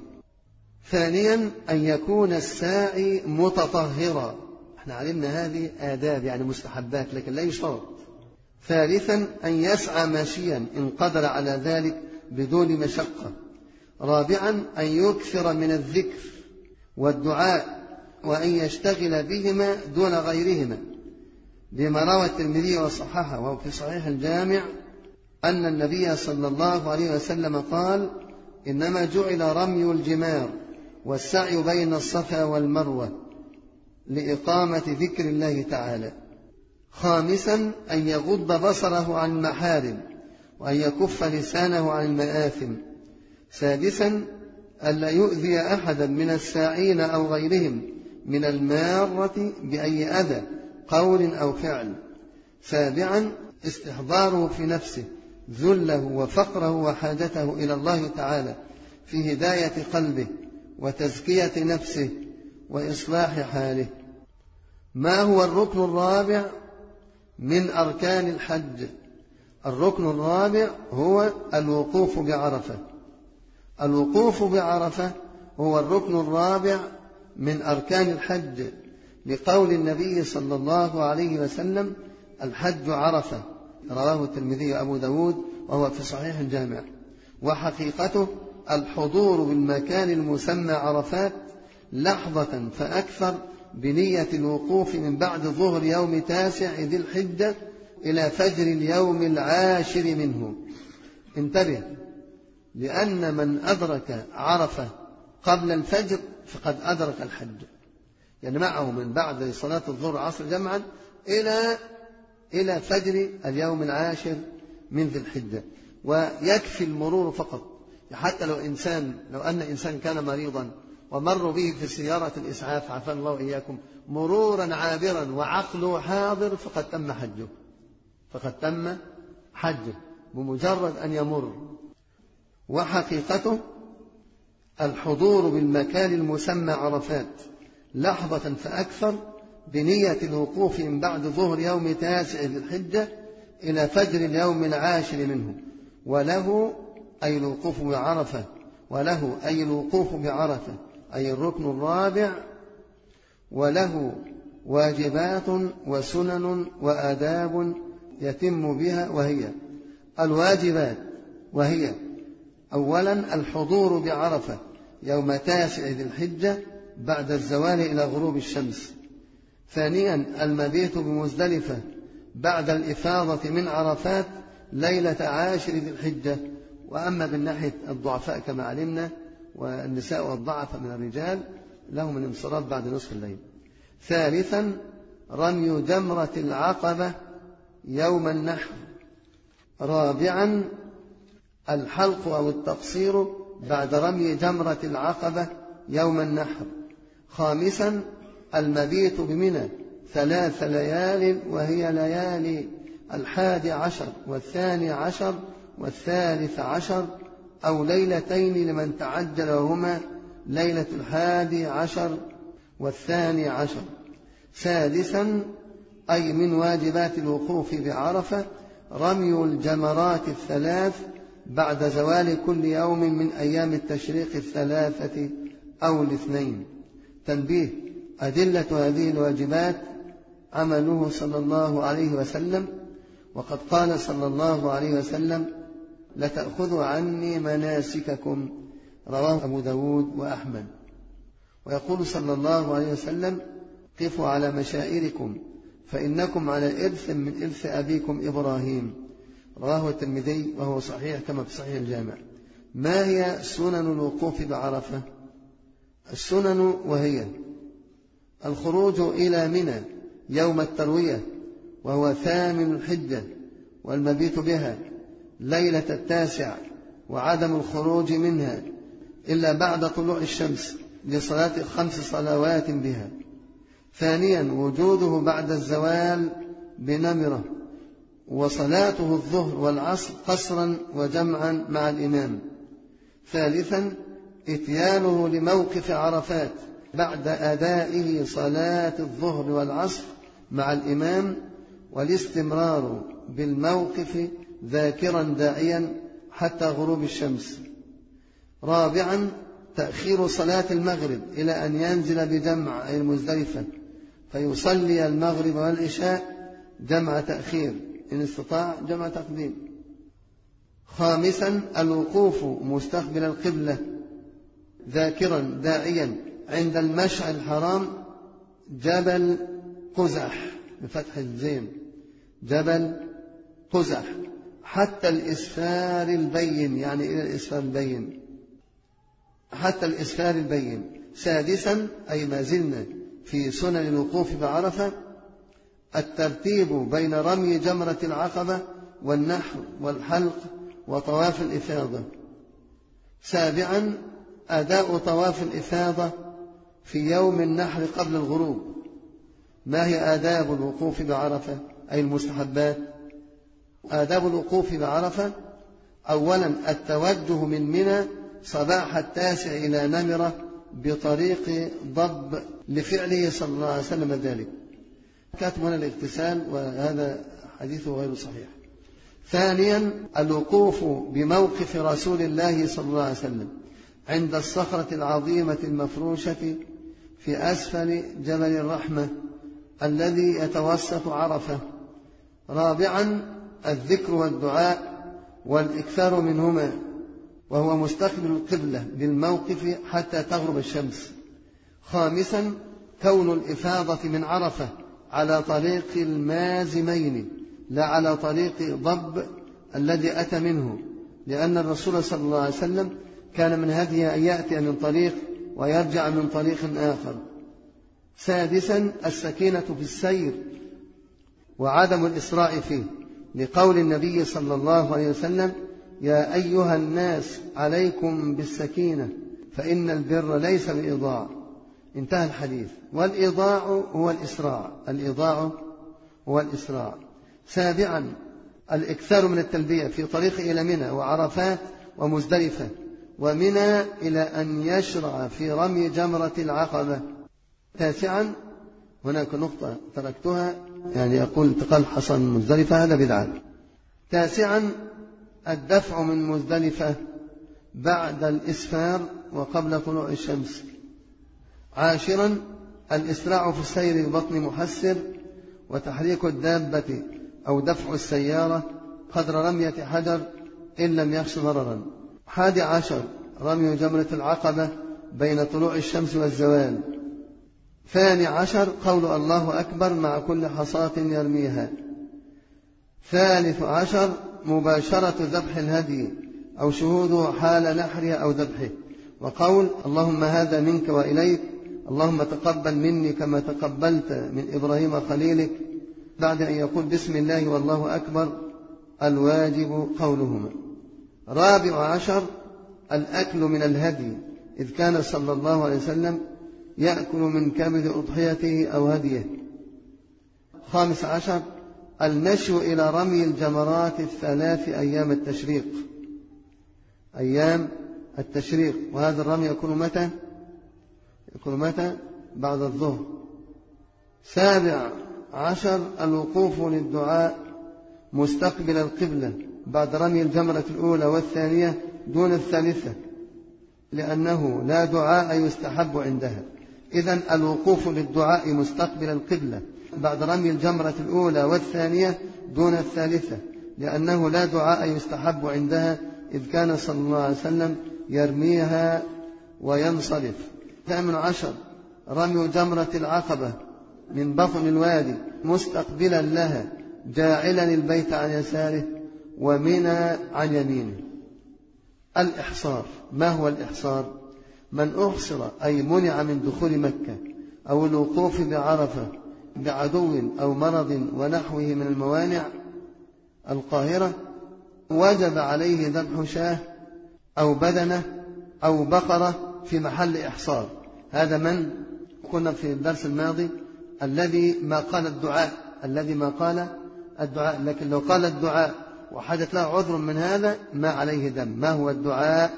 ثانيا أن يكون الساعي متطهرا. احنا علمنا هذه آداب يعني مستحبات لكن لا يشترط. ثالثا أن يسعى ماشيا إن قدر على ذلك بدون مشقة. رابعا أن يكثر من الذكر والدعاء وأن يشتغل بهما دون غيرهما، بما روى الترمذي وصححه وهو في صحيح الجامع أن النبي صلى الله عليه وسلم قال إنما جعل رمي الجمار والسعي بين الصفا والمروة لإقامة ذكر الله تعالى. خامسا أن يغض بصره عن المحارم وأن يكف لسانه عن المآثم. سادسا ألا يؤذي أحدا من الساعين أو غيرهم من المارة بأي أذى قول أو فعل. سابعا استحضاره في نفسه ذله وفقره وحاجته إلى الله تعالى في هداية قلبه وتزكية نفسه وإصلاح حاله. ما هو الركن الرابع من أركان الحج؟ الركن الرابع هو الوقوف بعرفة. الوقوف بعرفة هو الركن الرابع من أركان الحج لقول النبي صلى الله عليه وسلم الحج عرفة، رواه الترمذي وأبو داود وهو في صحيح الجامع. وحقيقته الحضور بالمكان المسمى عرفات لحظة فأكثر بنية الوقوف من بعد ظهر يوم تاسع ذي الحجة إلى فجر اليوم العاشر منه. انتبه، لأن من أدرك عرفة قبل الفجر فقد أدرك الحج، يعني معه من بعد صلاة الظهر عصر جمعا إلى إلى فجر اليوم العاشر من ذي الحجة. ويكفي المرور فقط، حتى لو إنسان لو أن إنسان كان مريضا ومر به في سيارة الإسعاف عافانا الله وإياكم مرورا عابرا وعقله حاضر فقد تم حجه، فقد تم حجه بمجرد أن يمر. وحقيقته الحضور بالمكان المسمى عرفات لحظة فأكثر بنية الوقوف من بعد ظهر يوم تاسع ذي الحجة إلى فجر اليوم العاشر منه. وله أي الوقوف بعرفة وله أي الوقوف بعرفة أي الركن الرابع، وله واجبات وسنن وآداب يتم بها، وهي الواجبات وهي أولا الحضور بعرفة يوم تاسع ذي الحجة بعد الزوال إلى غروب الشمس. ثانيا المبيت بمزدلفة بعد الإفاضة من عرفات ليلة عاشر ذي الحجة. وأما بالناحية الضعفاء كما علمنا والنساء والضعف من الرجال لهم الانصراف بعد نصف الليل. ثالثا رمي جمرة العقبة يوم النحر. رابعا الحلق أو التقصير بعد رمي جمرة العقبة يوم النحر. خامسا المبيت بمنى ثلاث ليال وهي ليالي الحادي عشر والثاني عشر والثالث عشر أو ليلتين لمن تعجل وهما ليلة الحادي عشر والثاني عشر. سادسا أي من واجبات الوقوف بعرفة رمي الجمرات الثلاث بعد زوال كل يوم من أيام التشريق الثلاثة أو الاثنين. تنبيه: أدلة هذه الواجبات عمله صلى الله عليه وسلم، وقد قال صلى الله عليه وسلم: لتأخذوا عني مناسككم، رواه أبو داود وأحمد. ويقول صلى الله عليه وسلم: قفوا على مشائركم فإنكم على إرث من إرث أبيكم إبراهيم، رواه الترمذي وهو صحيح كما في صحيح الجامع. ما هي سنن الوقوف بعرفة؟ السنن وهي: الخروج إلى منى يوم التروية وهو ثامن الحجة، والمبيت بها ليلة التاسع، وعدم الخروج منها إلا بعد طلوع الشمس لصلاة خمس صلوات بها. ثانيا وجوده بعد الزوال بنمرة، وصلاته الظهر والعصر قصرا وجمعا مع الإمام. ثالثا إتيانه لموقف عرفات بعد أدائه صلاة الظهر والعصر مع الإمام، والاستمرار بالموقف ذاكرا داعيا حتى غروب الشمس. رابعا تأخير صلاة المغرب إلى أن ينزل بجمع أي المزدلفة فيصلي المغرب والعشاء جمع تأخير، إن استطاع جمع تقديم. خامسا الوقوف مستقبل القبلة ذاكرا داعيا عند المشعر الحرام جبل قزح بفتح الزين، جبل قزح حتى الإسفار البين، يعني إلى الإسفار البين، حتى الإسفار البين. سادسا أي ما زلنا في سنن الوقوف بعرفة الترتيب بين رمي جمرة العقبة والنحر والحلق وطواف الإفاضة. سابعا أداء طواف الإفاضة في يوم النحر قبل الغروب. ما هي آداب الوقوف بعرفة أي المستحبات؟ آداب الوقوف بعرفة: أولا التوجه من منى صباح التاسع إلى نمرة بطريق ضب لفعله صلى الله عليه وسلم ذلك. كاتب هنا الاغتسال وهذا حديثه غير صحيح. ثانيا الوقوف بموقف رسول الله صلى الله عليه وسلم عند الصخرة العظيمة المفروشة في أسفل جبل الرحمة الذي يتوسط عرفة. رابعا الذكر والدعاء والإكثار منهما وهو مستقبل القبلة بالموقف حتى تغرب الشمس. خامسا كون الإفاضة من عرفة على طريق المازمين لا على طريق ضب الذي أتى منه، لأن الرسول صلى الله عليه وسلم كان من هديه أن يأتي من طريق ويرجع من طريق آخر. سادسا السكينة في السير وعدم الإسراء فيه، لقول النبي صلى الله عليه وسلم: يا أيها الناس عليكم بالسكينة فإن البر ليس بإضاع. انتهى الحديث. والإضاع هو الإسراع، الإضاع هو الإسراع. سابعا الإكثار من التلبية في طريق إلى منى وعرفات ومزدلفة، ومنى إلى أن يشرع في رمي جمرة العقبة. تاسعا هناك نقطة تركتها، يعني يقول انتقال حصى من مزدلفة هذا بدعة. تاسعا الدفع من مزدلفة بعد الإسفار وقبل طلوع الشمس. عاشرا الإسراع في السير ببطن محسر وتحريك الدابة أو دفع السيارة قدر رمية حجر إن لم يخش ضررا. حادي عشر رمي جمرة العقبة بين طلوع الشمس والزوال. ثاني عشر قول الله أكبر مع كل حصاة يرميها. ثالث عشر مباشرة ذبح الهدي أو شهوده حال نحره أو ذبحه، وقول اللهم هذا منك وإليك، اللهم تقبل مني كما تقبلت من إبراهيم خليلك، بعد أن يقول بسم الله والله أكبر، الواجب قولهما. رابع عشر الأكل من الهدي، إذ كان صلى الله عليه وسلم يأكل من كبد أضحيته أو هديه. خامس عشر المشي إلى رمي الجمرات الثلاث أيام التشريق، أيام التشريق، وهذا الرمي يكون متى؟ يكون متى؟ بعد الظهر. سابع عشر الوقوف للدعاء مستقبل القبلة بعد رمي الجمرة الأولى والثانية دون الثالثة، لأنه لا دعاء يستحب عندها. إذن الوقوف للدعاء مستقبل القبلة بعد رمي الجمرة الأولى والثانية دون الثالثة، لأنه لا دعاء يستحب عندها، إذ كان صلى الله عليه وسلم يرميها وينصرف. ثامن عشر رمي جمرة العقبة من بطن الوادي مستقبلا لها جاعلا البيت عن يساره ومنى عن يمينه. الإحصار، ما هو الإحصار؟ من أحصر أي منع من دخول مكة أو الوقوف بعرفة بعدو أو مرض ونحوه من الموانع القاهرة، وجب عليه ذبح شاه أو بدنة أو بقرة في محل إحصار. هذا من كنا في الدرس الماضي الذي ما قال الدعاء الذي ما قال الدعاء لكن لو قال الدعاء وحدث له عذر من هذا ما عليه دم. ما هو الدعاء؟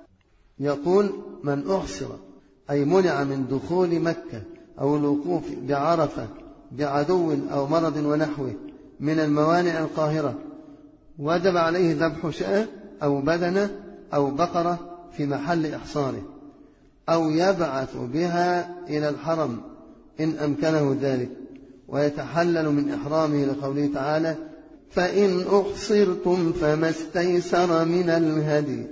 يقول من أحصر أي منع من دخول مكة أو الوقوف بعرفة بعدو أو مرض ونحوه من الموانع القاهرة، وجب عليه ذبح شاة أو بدنة أو بقرة في محل إحصاره، أو يبعث بها إلى الحرم إن أمكنه ذلك، ويتحلل من إحرامه لقوله تعالى فإن أحصرتم فما استيسر من الهدي.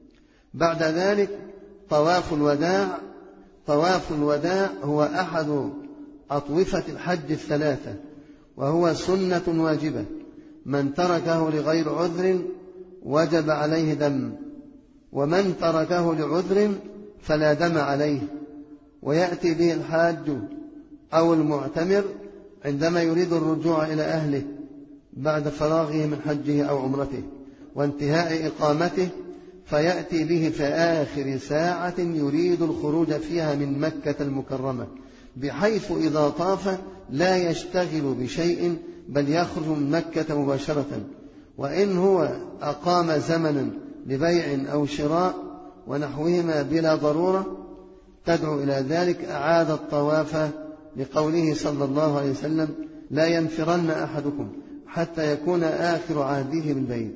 بعد ذلك طواف الوداع. طواف الوداع هو أحد أطوفة الحج الثلاثة، وهو سنة واجبة، من تركه لغير عذر وجب عليه دم، ومن تركه لعذر فلا دم عليه، ويأتي به الحاج أو المعتمر عندما يريد الرجوع إلى أهله بعد فراغه من حجه أو عمرته وانتهاء إقامته، فيأتي به في آخر ساعة يريد الخروج فيها من مكة المكرمة، بحيث إذا طاف لا يشتغل بشيء بل يخرج من مكة مباشرة. وإن هو أقام زمنا لبيع أو شراء ونحوهما بلا ضرورة تدعو إلى ذلك أعاد الطواف، لقوله صلى الله عليه وسلم لا ينفرن أحدكم حتى يكون آخر عهده بالبيت.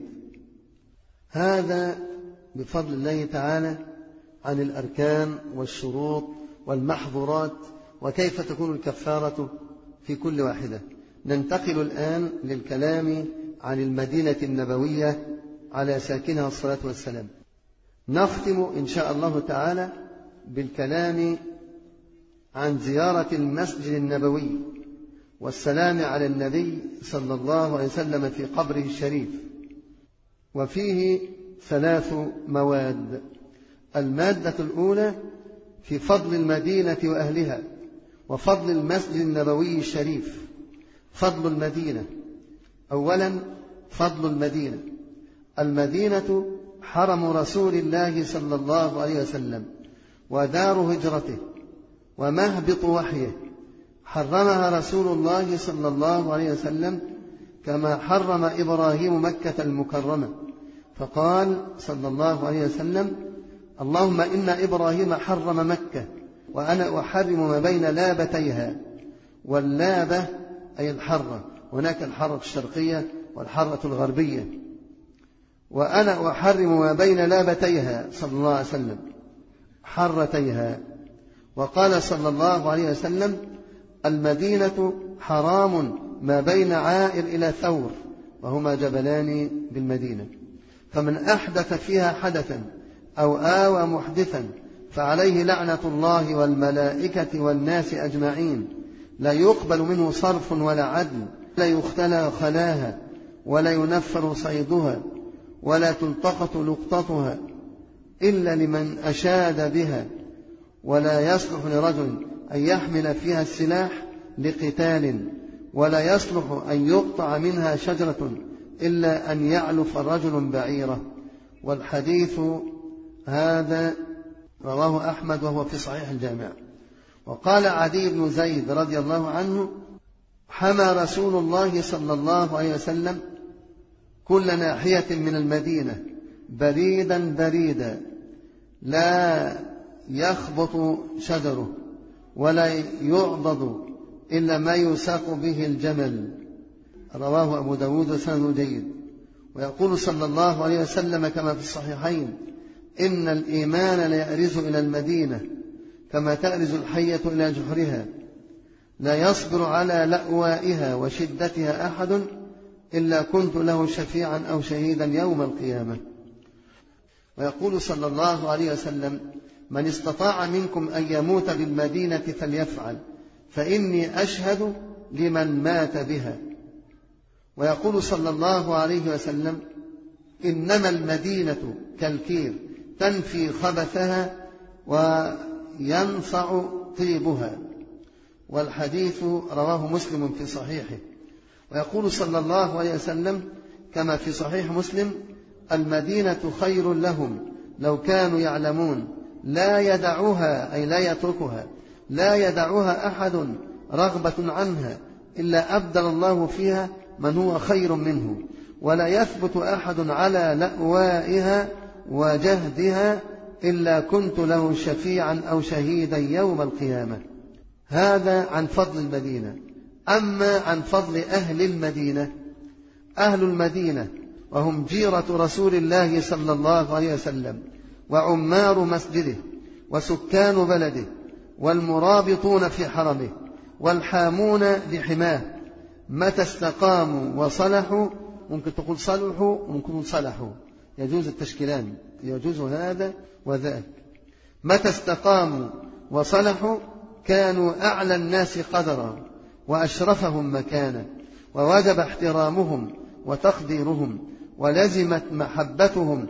هذا بفضل الله تعالى عن الأركان والشروط والمحظورات وكيف تكون الكفارة في كل واحدة. ننتقل الآن للكلام عن المدينة النبوية على ساكنها الصلاة والسلام. نختم إن شاء الله تعالى بالكلام عن زيارة المسجد النبوي والسلام على النبي صلى الله عليه وسلم في قبره الشريف، وفيه ثلاث مواد. المادة الأولى في فضل المدينة وأهلها وفضل المسجد النبوي الشريف. فضل المدينة. أولا فضل المدينة. المدينة حرم رسول الله صلى الله عليه وسلم ودار هجرته ومهبط وحيه، حرمها رسول الله صلى الله عليه وسلم كما حرم إبراهيم مكة المكرمة، فقال صلى الله عليه وسلم اللهم إن إبراهيم حرم مكة وأنا أحرم ما بين لابتيها. واللابة أي الحرة، هناك الحرة الشرقية والحرة الغربية، وأنا أحرم ما بين لابتيها صلى الله عليه وسلم حرتيها. وقال صلى الله عليه وسلم المدينة حرام ما بين عائر إلى ثور، وهما جبلان بالمدينة، فمن أحدث فيها حدثا أو آوى محدثا فعليه لعنة الله والملائكة والناس أجمعين، لا يقبل منه صرف ولا عدل، لا يختلى خلاها ولا ينفر صيدها ولا تلتقط لقطتها إلا لمن أشاد بها، ولا يصلح لرجل أن يحمل فيها السلاح لقتال، ولا يصلح أن يقطع منها شجرة إلا أن يعلف رجل بعيره. والحديث هذا رواه أحمد وهو في صحيح الجامع. وقال عدي بن زيد رضي الله عنه: حمى رسول الله صلى الله عليه وسلم كل ناحية من المدينة بريدا بريدا لا يخبط شجره ولا يعضد إلا ما يساق به الجمل. رواه أبو داود وسنده جيد. ويقول صلى الله عليه وسلم كما في الصحيحين: إن الإيمان ليأرز إلى المدينة كما تأرز الحية إلى جحرها، لا يصبر على لأوائها وشدتها أحد إلا كنت له شفيعا أو شهيدا يوم القيامة. ويقول صلى الله عليه وسلم: من استطاع منكم أن يموت بالمدينة فليفعل، فإني أشهد لمن مات بها. ويقول صلى الله عليه وسلم: إنما المدينة كالكير تنفي خبثها وينفع طيبها. والحديث رواه مسلم في صحيحه. ويقول صلى الله عليه وسلم كما في صحيح مسلم: المدينة خير لهم لو كانوا يعلمون، لا يدعوها أي لا يتركها، لا يدعوها أحد رغبة عنها إلا أبدل الله فيها من هو خير منه، ولا يثبت أحد على لأوائها وجهدها إلا كنت له شفيعا أو شهيدا يوم القيامة. هذا عن فضل المدينة. أما عن فضل أهل المدينة، أهل المدينة وهم جيرة رسول الله صلى الله عليه وسلم وعمار مسجده وسكان بلده والمرابطون في حرمه والحامون لحماه، متى استقاموا وصلحوا، ممكن تقول صلحوا وممكن صلحوا، يجوز التشكيلان، يجوز هذا وذاك. متى استقاموا وصلحوا كانوا أعلى الناس قدرا وأشرفهم مكانا، ووجب احترامهم وتقديرهم، ولزمت محبتهم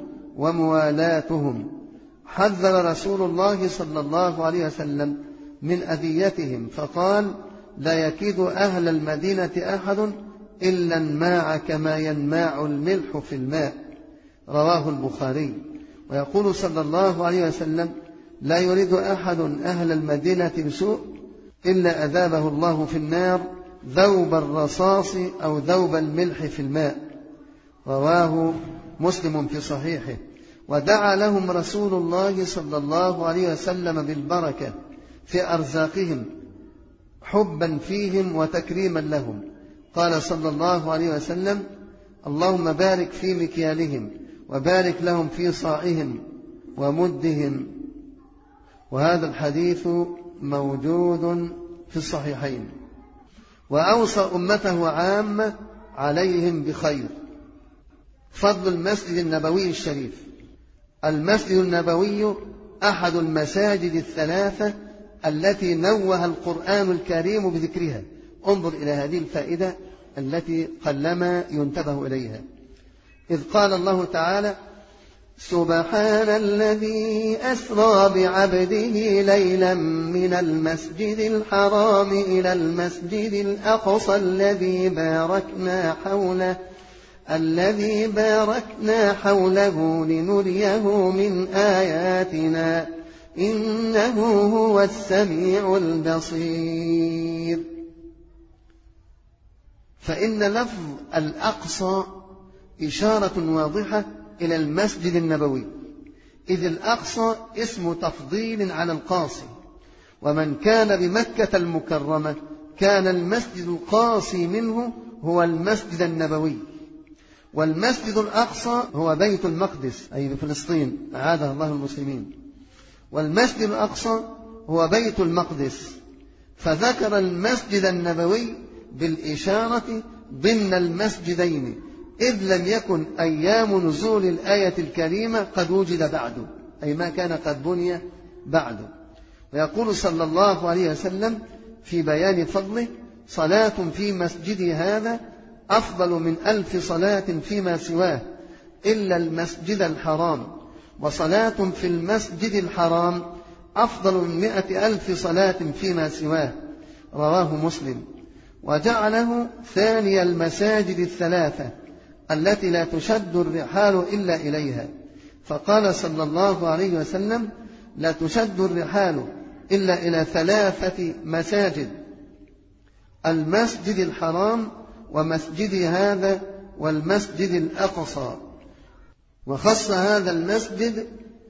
وموالاتهم. حذر رسول الله صلى الله عليه وسلم من أذيتهم فقال: لا يكيد أهل المدينة أحد إلا انماع كما ينماع الملح في الماء. رواه البخاري. ويقول صلى الله عليه وسلم: لا يريد أحد أهل المدينة بسوء إلا أذابه الله في النار ذوب الرصاص أو ذوب الملح في الماء. رواه مسلم في صحيحه. ودعا لهم رسول الله صلى الله عليه وسلم بالبركة في أرزاقهم حبا فيهم وتكريما لهم. قال صلى الله عليه وسلم: اللهم بارك في مكيالهم وبارك لهم في صاعهم ومدهم. وهذا الحديث موجود في الصحيحين. وأوصى أمته عامة عليهم بخير. فضل المسجد النبوي الشريف. المسجد النبوي أحد المساجد الثلاثة التي نوه القرآن الكريم بذكرها. انظر إلى هذه الفائدة التي قلما ينتبه إليها. إذ قال الله تعالى: سبحان الذي أسرى بعبده ليلا من المسجد الحرام إلى المسجد الأقصى الذي باركنا حوله الذي باركنا حوله لنريه من آياتنا إنه هو السميع البصير. فإن لفظ الأقصى إشارة واضحة إلى المسجد النبوي، إذ الأقصى اسم تفضيل على القاصي، ومن كان بمكة المكرمة كان المسجد القاصي منه هو المسجد النبوي. والمسجد الأقصى هو بيت المقدس أي بفلسطين أعاده الله المسلمين، والمسجد الأقصى هو بيت المقدس، فذكر المسجد النبوي بالإشارة ضمن المسجدين، إذ لم يكن أيام نزول الآية الكريمة قد وجد بعد، أي ما كان قد بني بعد. ويقول صلى الله عليه وسلم في بيان فضله: صلاة في مسجدي هذا أفضل من ألف صلاة فيما سواه إلا المسجد الحرام، وصلاة في المسجد الحرام أفضل من مئة ألف صلاة فيما سواه. رواه مسلم. وجعله ثاني المساجد الثلاثة التي لا تشد الرحال إلا إليها، فقال صلى الله عليه وسلم: لا تشد الرحال إلا إلى ثلاثة مساجد: المسجد الحرام ومسجدي هذا والمسجد الأقصى. وخص هذا المسجد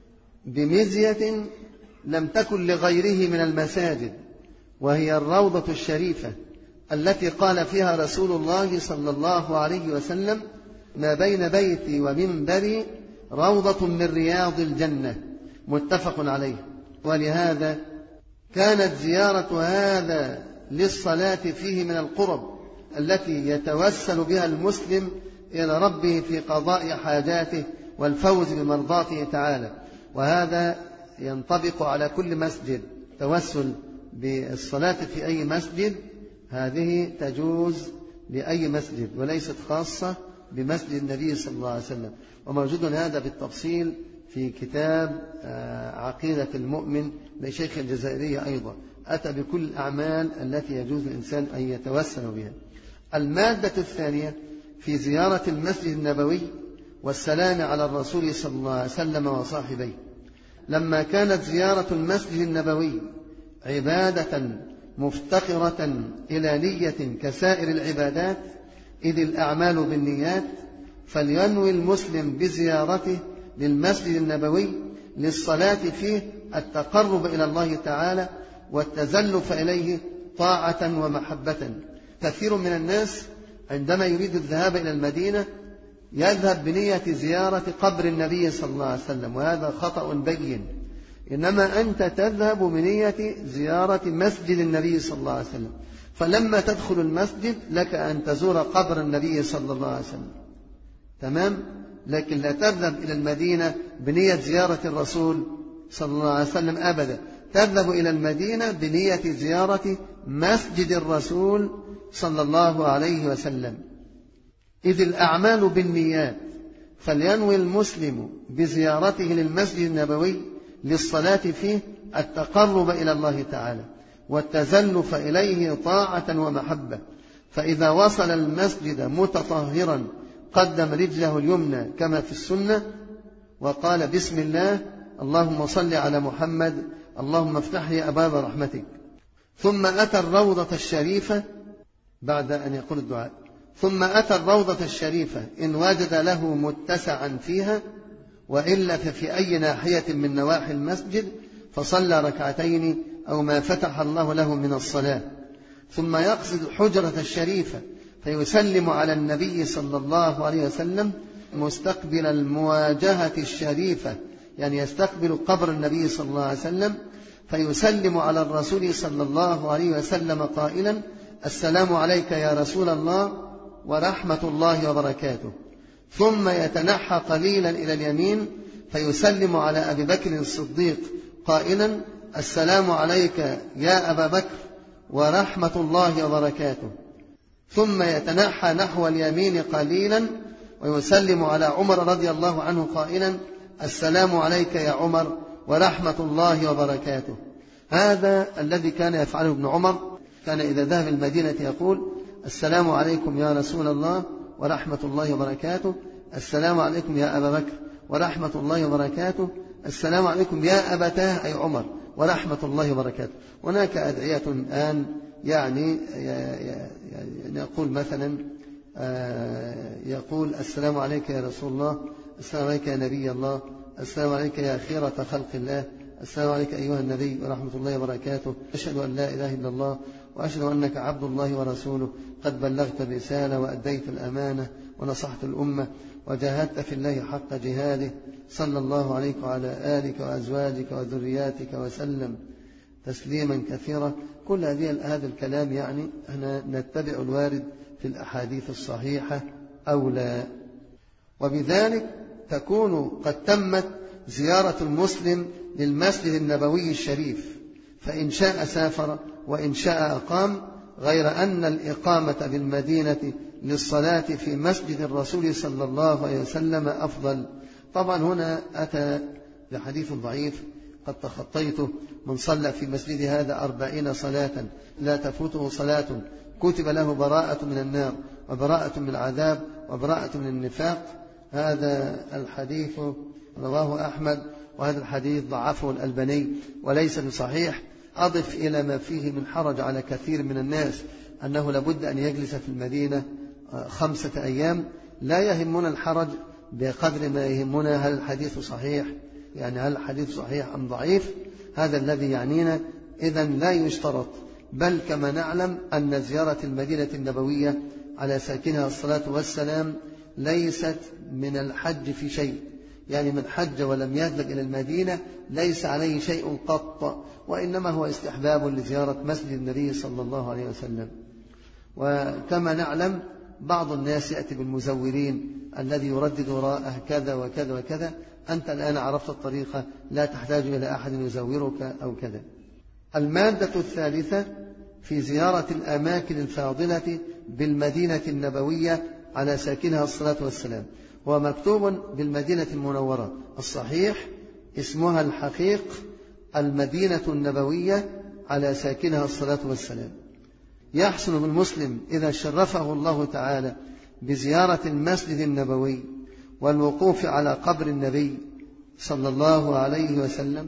بمزية لم تكن لغيره من المساجد، وهي الروضة الشريفة التي قال فيها رسول الله صلى الله عليه وسلم: ما بين بيتي ومنبري روضة من رياض الجنة. متفق عليه. ولهذا كانت زيارة هذا للصلاة فيه من القرب التي يتوسل بها المسلم إلى ربه في قضاء حاجاته والفوز بمرضاته تعالى. وهذا ينطبق على كل مسجد. توسل بالصلاة في أي مسجد هذه تجوز لأي مسجد وليست خاصة بمسجد النبي صلى الله عليه وسلم. وموجود هذا بالتفصيل في كتاب عقيدة المؤمن لشيخ الجزائرية أيضا، أتى بكل الأعمال التي يجوز الإنسان أن يتوسل بها. المادة الثانية في زيارة المسجد النبوي والسلام على الرسول صلى الله عليه وسلم وصاحبيه. لما كانت زيارة المسجد النبوي عبادة مفتقرة إلى نية كسائر العبادات، إذ الأعمال بالنيات، فلينوي المسلم بزيارته للمسجد النبوي للصلاة فيه التقرب إلى الله تعالى والتزلف إليه طاعة ومحبة. كثير من الناس عندما يريد الذهاب إلى المدينة يذهب بنية زيارة قبر النبي صلى الله عليه وسلم، وهذا خطأ بين. إنما أنت تذهب بنية زيارة مسجد النبي صلى الله عليه وسلم، فلما تدخل المسجد لك أن تزور قبر النبي صلى الله عليه وسلم، تمام؟ لكن لا تذهب إلى المدينة بنية زيارة الرسول صلى الله عليه وسلم أبدا. تذهب إلى المدينة بنية زيارة مسجد الرسول صلى الله عليه وسلم، إذ الأعمال بالنيات. فلينوي المسلم بزيارته للمسجد النبوي للصلاة فيه التقرب إلى الله تعالى والتزلف إليه طاعة ومحبة. فإذا وصل المسجد متطهرا قدم رجله اليمنى كما في السنة وقال: بسم الله، اللهم صل على محمد، اللهم افتح لي أبواب رحمتك. ثم أتى الروضة الشريفة بعد أن يقول الدعاء. ثم أتى الروضة الشريفة إن وجد له متسعا فيها، وإلا ففي أي ناحية من نواحي المسجد، فصلى ركعتين أو ما فتح الله له من الصلاة. ثم يقصد الحجرة الشريفة فيسلم على النبي صلى الله عليه وسلم مستقبل المواجهة الشريفة، يعني يستقبل قبر النبي صلى الله عليه وسلم، فيسلم على الرسول صلى الله عليه وسلم قائلا: السلام عليك يا رسول الله ورحمة الله وبركاته. ثم يتنحى قليلا إلى اليمين فيسلم على أبي بكر الصديق قائلا: السلام عليك يا أبا بكر ورحمة الله وبركاته. ثم يتنحى نحو اليمين قليلا ويسلم على عمر رضي الله عنه قائلا: السلام عليك يا عمر ورحمة الله وبركاته. هذا الذي كان يفعله ابن عمر، كان إذا ذهب المدينة يقول: السلام عليكم يا رسول الله ورحمة الله وبركاته، السلام عليكم يا أبا بكر ورحمة الله وبركاته، السلام عليكم يا أبتاه أي عمر ورحمة الله وبركاته. هناك أدعية الآن يعني يقول مثلا يقول: السلام عليك يا رسول الله، السلام عليك يا نبي الله، السلام عليك يا خيرة خلق الله، السلام عليك أيها النبي ورحمة الله وبركاته، أشهد أن لا إله إلا الله وأشهد أنك عبد الله ورسوله، قد بلغت الرسالة وأديت الأمانة ونصحت الأمة وجاهدت في الله حق جهاده، صلى الله عليك وعلى آلك وأزواجك وذرياتك وسلم تسليما كثيرا. كل هذا الكلام يعني أنا نتبع الوارد في الأحاديث الصحيحة أو لا. وبذلك تكون قد تمت زيارة المسلم للمسجد النبوي الشريف، فإن شاء سافر وإن شاء أقام، غير أن الإقامة بالمدينة للصلاة في مسجد الرسول صلى الله عليه وسلم أفضل. طبعا هنا أتى بحديث ضعيف قد تخطيته: من صلى في مسجد هذا أربعين صلاة لا تفوته صلاة كتب له براءة من النار وبراءة من العذاب وبراءة من النفاق. هذا الحديث رواه أحمد، وهذا الحديث ضعفه الألباني وليس بصحيح. أضف إلى ما فيه من حرج على كثير من الناس أنه لابد أن يجلس في المدينة خمسة أيام. لا يهمنا الحرج بقدر ما يهمنا هل الحديث صحيح، يعني هل الحديث صحيح أم ضعيف، هذا الذي يعنينا. إذن لا يشترط، بل كما نعلم أن زيارة المدينة النبوية على ساكنها الصلاة والسلام ليست من الحج في شيء، يعني من حج ولم يذهب إلى المدينة ليس عليه شيء قط، وإنما هو استحباب لزيارة مسجد النبي صلى الله عليه وسلم. وكما نعلم بعض الناس يأتي بالمزورين الذي يردد وراءه كذا وكذا وكذا. أنت الآن عرفت الطريقة، لا تحتاج إلى أحد يزورك أو كذا. المادة الثالثة في زيارة الأماكن الفاضلة بالمدينة النبوية على ساكنها الصلاة والسلام، ومكتوب بالمدينة المنورة، الصحيح اسمها الحقيق المدينة النبوية على ساكنها الصلاة والسلام. يحسن بالمسلم إذا شرفه الله تعالى بزيارة المسجد النبوي والوقوف على قبر النبي صلى الله عليه وسلم،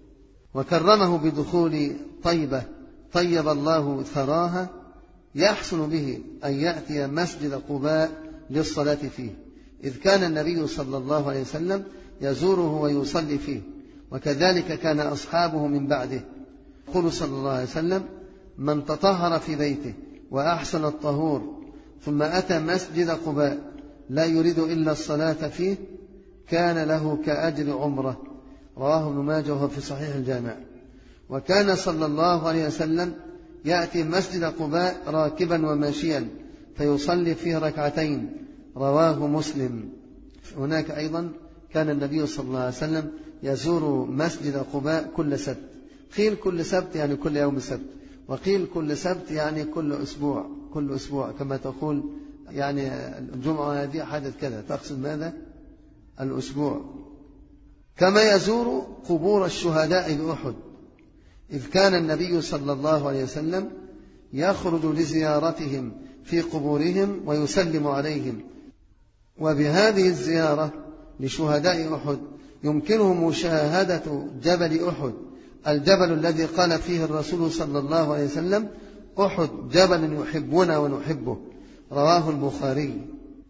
وكرمه بدخول طيبة طيب الله ثراها، يحسن به أن يأتي مسجد قباء للصلاة فيه، إذ كان النبي صلى الله عليه وسلم يزوره ويصلي فيه، وكذلك كان أصحابه من بعده. يقول صلى الله عليه وسلم: من تطهر في بيته وأحسن الطهور ثم أتى مسجد قباء لا يريد إلا الصلاة فيه كان له كأجر عمره. رواه ابن ماجه وهو في صحيح الجامع. وكان صلى الله عليه وسلم يأتي مسجد قباء راكبا وماشيا فيصلي فيه ركعتين. رواه مسلم. هناك أيضا كان النبي صلى الله عليه وسلم يزور مسجد قباء كل سبت. قيل كل سبت يعني كل يوم سبت، وقيل كل سبت يعني كل أسبوع كل أسبوع كما تقول، يعني الجمعة هذه حدث كذا، تقصد ماذا؟ الأسبوع. كما يزور قبور الشهداء بأحد، إذ كان النبي صلى الله عليه وسلم يخرج لزيارتهم في قبورهم ويسلم عليهم. وبهذه الزيارة لشهداء أحد يمكنه مشاهدة جبل أحد، الجبل الذي قال فيه الرسول صلى الله عليه وسلم: أحد جبل يحبنا ونحبه. رواه البخاري.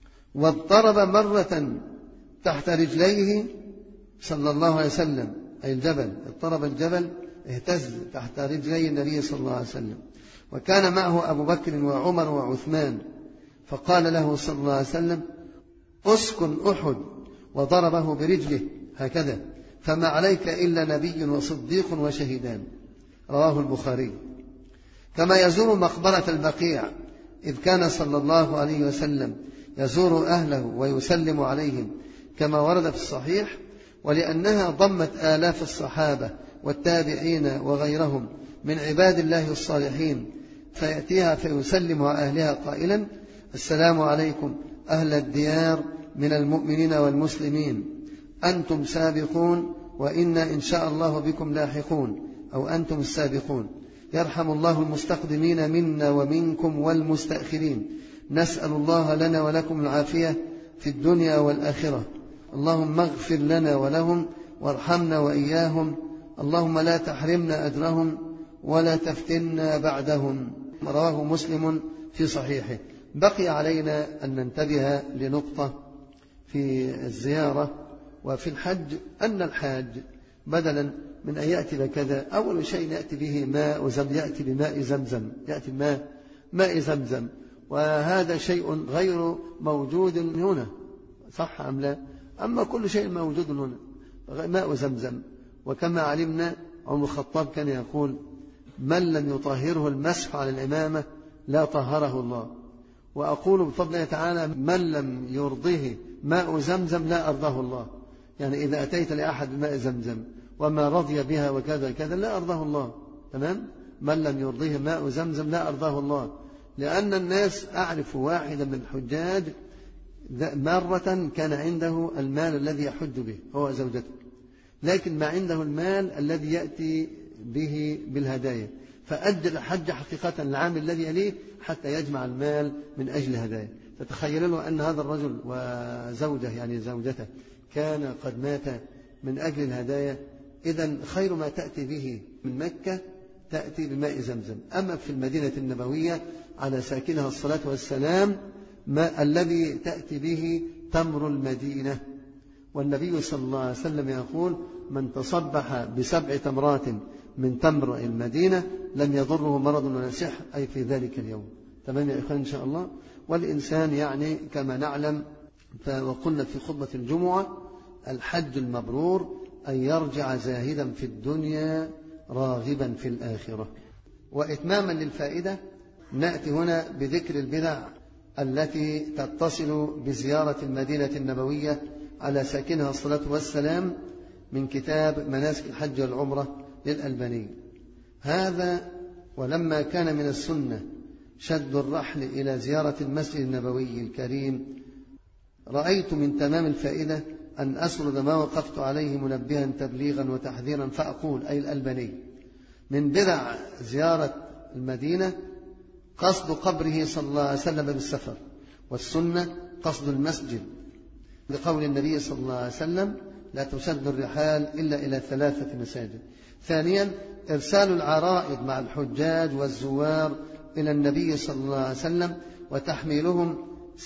واضطرب مرة تحت رجليه صلى الله عليه وسلم، أي الجبل اضطرب، الجبل اهتز تحت رجلي النبي صلى الله عليه وسلم، وكان معه أبو بكر وعمر وعثمان، فقال له صلى الله عليه وسلم: أسكن أحد، وضربه برجله هكذا، فما عليك إلا نبي وصديق وشهيدان. رواه البخاري. كما يزور مقبرة البقيع، إذ كان صلى الله عليه وسلم يزور أهله ويسلم عليهم كما ورد في الصحيح، ولأنها ضمت آلاف الصحابة والتابعين وغيرهم من عباد الله الصالحين، فيأتيها فيسلم على أهلها قائلا: السلام عليكم أهل الديار من المؤمنين والمسلمين، أنتم سابقون وإنا إن شاء الله بكم لاحقون، أو أنتم السابقون. يرحم الله المستقدمين منا ومنكم والمستأخرين، نسأل الله لنا ولكم العافية في الدنيا والآخرة، اللهم اغفر لنا ولهم وارحمنا وإياهم، اللهم لا تحرمنا أجرهم ولا تفتنا بعدهم. رواه مسلم في صحيحه. بقي علينا أن ننتبه لنقطة في الزيارة وفي الحج، أن الحاج بدلا من أن يأتي بكذا، أول شيء يأتي به ماء زم يأتي بماء زمزم، يأتي بماء ماء زمزم، وهذا شيء غير موجود هنا، صح أم لا؟ أما كل شيء موجود هنا ماء زمزم. وكما علمنا عمر الخطاب كان يقول: من لم يطهره المسح على العمامة لا طهره الله. وأقول بفضل الله تعالى: من لم يرضه ماء زمزم لا أرضاه الله. يعني إذا أتيت لأحد بماء زمزم وما رضي بها وكذا كذا لا أرضاه الله. تمام؟ من لم يرضيه ماء زمزم لا أرضاه الله. لأن الناس، أعرف واحدا من الحجاج مرة كان عنده المال الذي يحج به هو زوجته، لكن ما عنده المال الذي يأتي به بالهدايا، فأجل الحج حقيقة العام الذي يليه حتى يجمع المال من أجل هدايا. فتخيل له أن هذا الرجل وزوجه يعني زوجته كان قد مات من أجل الهدايا. إذن خير ما تأتي به من مكة تأتي بماء زمزم. أما في المدينة النبوية على ساكنها الصلاة والسلام ما الذي تأتي به تمر المدينة، والنبي صلى الله عليه وسلم يقول: من تصبح بسبع تمرات من تمر المدينة لم يضره مرض ولا سحر، أي في ذلك اليوم. تمام يا إخوان إن شاء الله. والإنسان يعني كما نعلم وقلنا في خطبة الجمعة: الحج المبرور أن يرجع زاهدا في الدنيا راغبا في الآخرة. وإتماما للفائدة نأتي هنا بذكر البدع التي تتصل بزيارة المدينة النبوية على ساكنها الصلاة والسلام من كتاب مناسك الحج والعمرة للألباني. هذا ولما كان من السنة شد الرحل إلى زيارة المسجد النبوي الكريم، رأيت من تمام الفائدة أن أسرد ما وقفت عليه منبها تبليغا وتحذيرا، فأقول أي الألباني: من بدع زيارة المدينة قصد قبره صلى الله عليه وسلم بالسفر، والسنة قصد المسجد، لقول النبي صلى الله عليه وسلم: لا تشد الرحال إلا إلى ثلاثة مساجد. ثانيا إرسال العرائض مع الحجاج والزوار إلى النبي صلى الله عليه وسلم وتحميلهم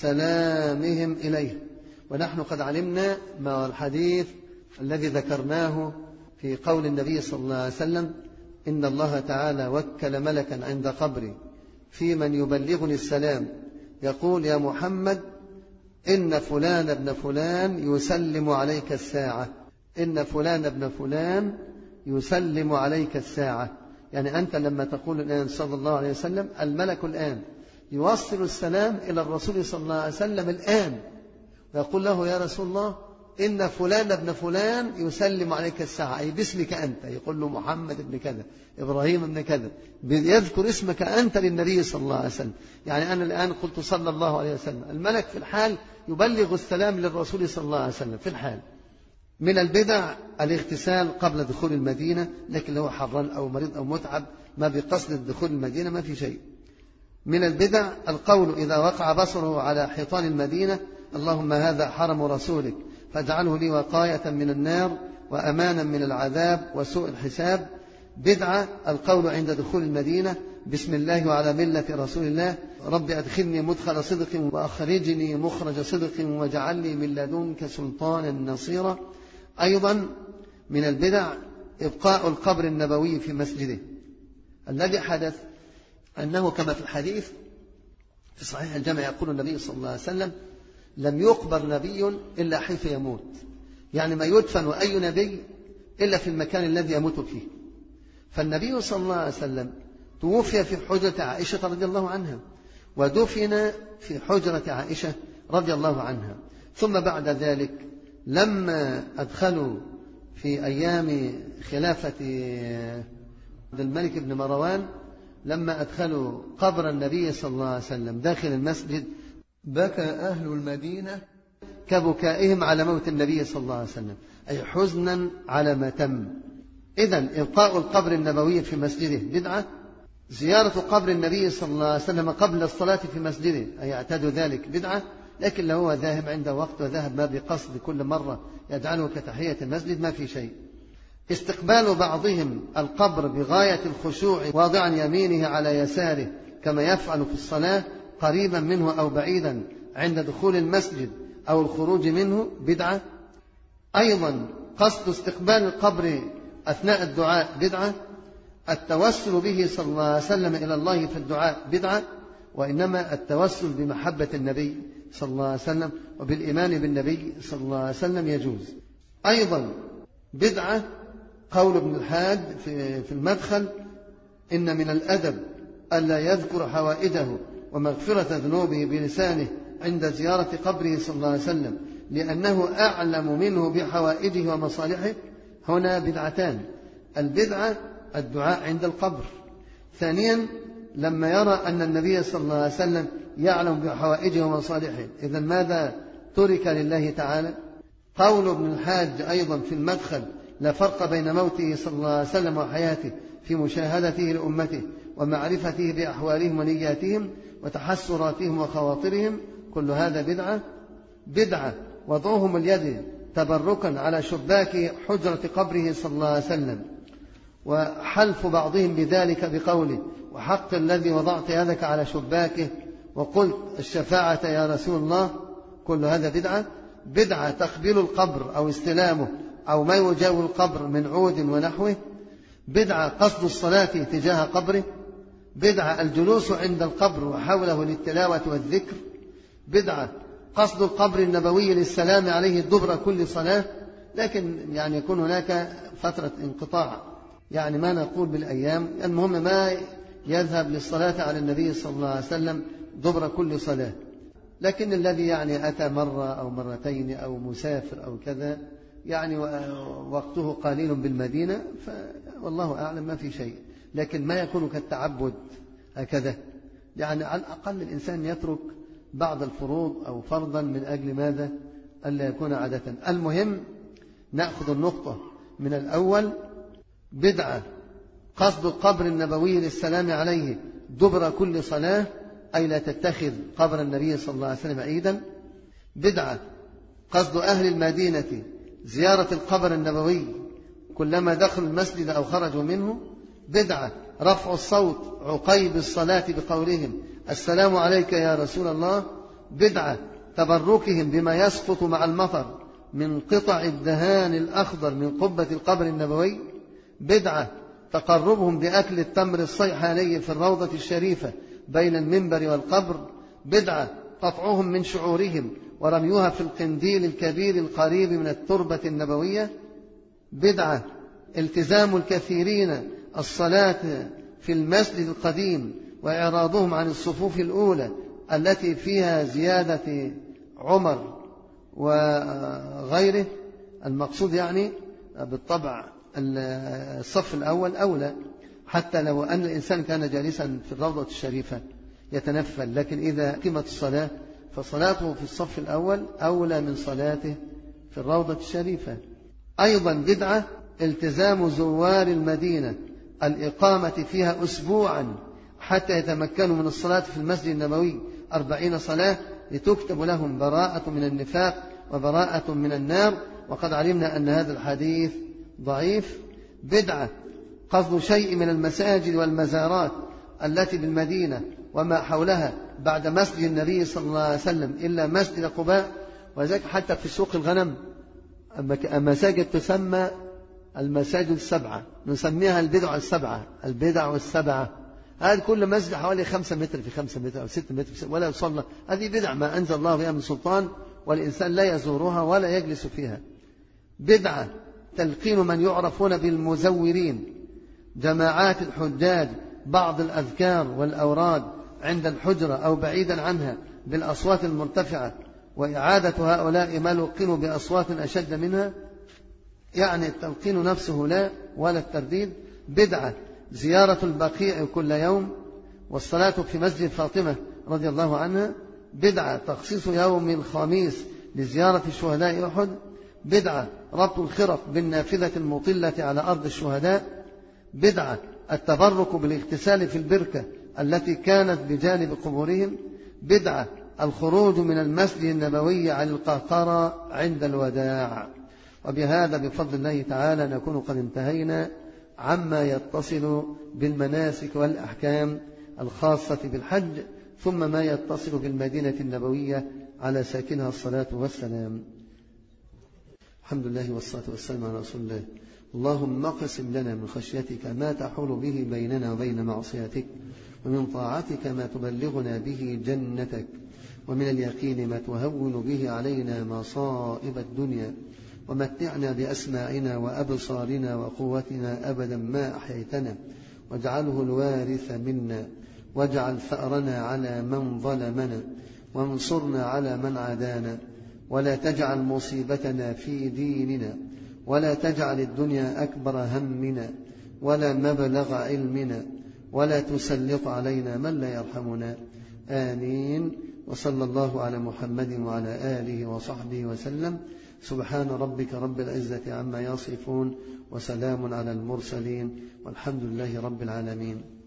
سلامهم إليه. ونحن قد علمنا ما الحديث الذي ذكرناه في قول النبي صلى الله عليه وسلم: إن الله تعالى وكل ملكا عند قبري في من يبلغني السلام يقول: يا محمد إن فلان ابن فلان يسلم عليك الساعة، إن فلان ابن فلان يسلم عليك الساعة. يعني أنت لما تقول الآن صلى الله عليه وسلم، الملك الآن يوصل السلام إلى الرسول صلى الله عليه وسلم الآن، ويقول له: يا رسول الله إن فلان ابن فلان يسلم عليك الساعة، أي باسمك أنت. يقول له: محمد ابن كذا، إبراهيم ابن كذا، يذكر اسمك أنت للنبي صلى الله عليه وسلم. يعني أنا الآن قلت صلى الله عليه وسلم، الملك في الحال يبلغ السلام للرسول صلى الله عليه وسلم في الحال. من البدع الاغتسال قبل دخول المدينة، لكن لو حران أو مريض أو متعب ما بقصد الدخول المدينة ما في شيء. من البدع القول إذا وقع بصره على حيطان المدينة: اللهم هذا حرم رسولك فاجعله لي وقاية من النار وأمانا من العذاب وسوء الحساب. بدعة القول عند دخول المدينة: بسم الله وعلى ملة رسول الله، رب أدخلني مدخل صدق وأخرجني مخرج صدق واجعل لي من لدنك سلطانا نصيرا. أيضا من البدع إبقاء القبر النبوي في مسجده. الذي حدث أنه كما في الحديث في صحيح الجامع يقول النبي صلى الله عليه وسلم: لم يقبر نبي إلا حيث يموت، يعني ما يدفن أي نبي إلا في المكان الذي يموت فيه. فالنبي صلى الله عليه وسلم توفي في حجرة عائشة رضي الله عنها، ودفن في حجرة عائشة رضي الله عنها. ثم بعد ذلك لما أدخلوا في أيام خلافة عبد الملك بن مروان، لما أدخلوا قبر النبي صلى الله عليه وسلم داخل المسجد، بكى أهل المدينة كبكائهم على موت النبي صلى الله عليه وسلم، أي حزنا على ما تم. إذن إبقاء القبر النبوي في مسجده بدعة. زيارة قبر النبي صلى الله عليه وسلم قبل الصلاة في مسجده، أي يعتاد ذلك بدعة. لكن لو هو ذاهب عنده وقت وذهب ما بقصد كل مرة يجعله كتحية المسجد ما في شيء. استقبال بعضهم القبر بغاية الخشوع واضعا يمينه على يساره كما يفعل في الصلاة قريبا منه أو بعيدا عند دخول المسجد أو الخروج منه بدعة. أيضا قصد استقبال القبر أثناء الدعاء بدعة. التوسل به صلى الله عليه وسلم إلى الله في الدعاء بدعة، وإنما التوسل بمحبة النبي صلى الله عليه وسلم وبالإيمان بالنبي صلى الله عليه وسلم يجوز. أيضا بدعة قول ابن الحاج في المدخل: إن من الأدب ألا يذكر حوائجه ومغفرة ذنوبه بلسانه عند زيارة قبره صلى الله عليه وسلم، لأنه أعلم منه بحوائجه ومصالحه. هنا بدعتان. البدعة الدعاء عند القبر. ثانيا لما يرى أن النبي صلى الله عليه وسلم يعلم بحوائجه ومصالحه، إذا ماذا ترك لله تعالى؟ قول ابن الحاج أيضا في المدخل: لا فرق بين موته صلى الله عليه وسلم وحياته في مشاهدته لأمته ومعرفته بأحوالهم ونياتهم وتحسراتهم وخواطرهم، كل هذا بدعة. بدعة وضعهم اليد تبركا على شباك حجرة قبره صلى الله عليه وسلم، وحلف بعضهم بذلك بقوله: وحق الذي وضعت يدك على شباكه وقلت الشفاعة يا رسول الله، كل هذا بدعة. بدعة تقبيل القبر أو استلامه أو ما يجاور القبر من عود ونحوه. بدعة قصد الصلاة تجاه قبره. بدعة الجلوس عند القبر وحوله للتلاوة والذكر. بدعة قصد القبر النبوي للسلام عليه دبر كل صلاة، لكن يعني يكون هناك فترة انقطاع، يعني ما نقول بالأيام، المهم ما يذهب للصلاة على النبي صلى الله عليه وسلم دبر كل صلاة. لكن الذي يعني أتى مرة أو مرتين أو مسافر أو كذا، يعني وقته قليل بالمدينة، فوالله أعلم ما في شيء. لكن ما يكون كالتعبد هكذا، يعني على الأقل الإنسان يترك بعض الفروض أو فرضا من أجل ماذا؟ ألا يكون عادة. المهم نأخذ النقطة من الأول: بدعة قصد القبر النبوي للسلام عليه دبر كل صلاة، أي لا تتخذ قبر النبي صلى الله عليه وسلم عيدا. بدعة قصد أهل المدينة زيارة القبر النبوي كلما دخلوا المسجد أو خرجوا منه. بدعة رفع الصوت عقيب الصلاة بقولهم السلام عليك يا رسول الله. بدعة تبركهم بما يسقط مع المطر من قطع الدهان الأخضر من قبة القبر النبوي. بدعة تقربهم بأكل التمر الصيحاني في الروضة الشريفة بين المنبر والقبر. بدعة قطعهم من شعورهم ورميوها في القنديل الكبير القريب من التربة النبوية. بدعة التزام الكثيرين الصلاة في المسجد القديم وإعراضهم عن الصفوف الأولى التي فيها زيادة عمر وغيره. المقصود يعني بالطبع الصف الأول أولى، حتى لو أن الإنسان كان جالسا في الروضة الشريفة يتنفل، لكن إذا قيمت الصلاة فصلاته في الصف الأول أولى من صلاته في الروضة الشريفة. أيضا بدعة التزام زوار المدينة الإقامة فيها أسبوعا حتى يتمكنوا من الصلاة في المسجد النبوي أربعين صلاة لتكتب لهم براءة من النفاق وبراءة من النار، وقد علمنا أن هذا الحديث ضعيف. بدعة قصد شيء من المساجد والمزارات التي بالمدينة وما حولها بعد مسجد النبي صلى الله عليه وسلم إلا مسجد قباء، وذلك حتى في سوق الغنم المساجد تسمى المساجد السبعة، نسميها البدع السبعة. البدع السبعة هذه كل مسجد حوالي خمسة متر في خمسة متر أو ستة متر ولا يصلى، هذه بدع ما أنزل الله بها من سلطان، والإنسان لا يزورها ولا يجلس فيها. بدعة تلقين من يعرفون بالمزورين جماعات الحجاج بعض الأذكار والأوراد عند الحجرة أو بعيدا عنها بالأصوات المرتفعة، وإعادة هؤلاء ما لقنوا بأصوات أشد منها، يعني التلقين نفسه لا ولا الترديد. بدعة زيارة البقيع كل يوم والصلاة في مسجد فاطمة رضي الله عنها. بدعة تخصيص يوم الخميس لزيارة شهداء أحد. بدعة ربط الخرق بالنافذة المطلة على أرض الشهداء. بدعة التبرك بالاغتسال في البركة التي كانت بجانب قبورهم. بدعة الخروج من المسجد النبوي على القهقرى عند الوداع. وبهذا بفضل الله تعالى نكون قد انتهينا عما يتصل بالمناسك والأحكام الخاصة بالحج، ثم ما يتصل بالمدينة النبوية على ساكنها الصلاة والسلام. الحمد لله والصلاة والسلام على رسول الله. اللهم اقسم لنا من خشيتك ما تحول به بيننا وبين معصيتك، ومن طاعتك ما تبلغنا به جنتك، ومن اليقين ما تهون به علينا مصائب الدنيا، ومتعنا بأسماعنا وأبصارنا وقوتنا أبدا ما أحييتنا، واجعله الوارث منا، واجعل ثأرنا على من ظلمنا، وانصرنا على من عادانا، ولا تجعل مصيبتنا في ديننا، ولا تجعل الدنيا أكبر همنا ولا مبلغ علمنا ولا تسلط علينا من لا يرحمنا. آمين. وصلى الله على محمد وعلى آله وصحبه وسلم. سبحان ربك رب العزة عما يصفون وسلام على المرسلين والحمد لله رب العالمين.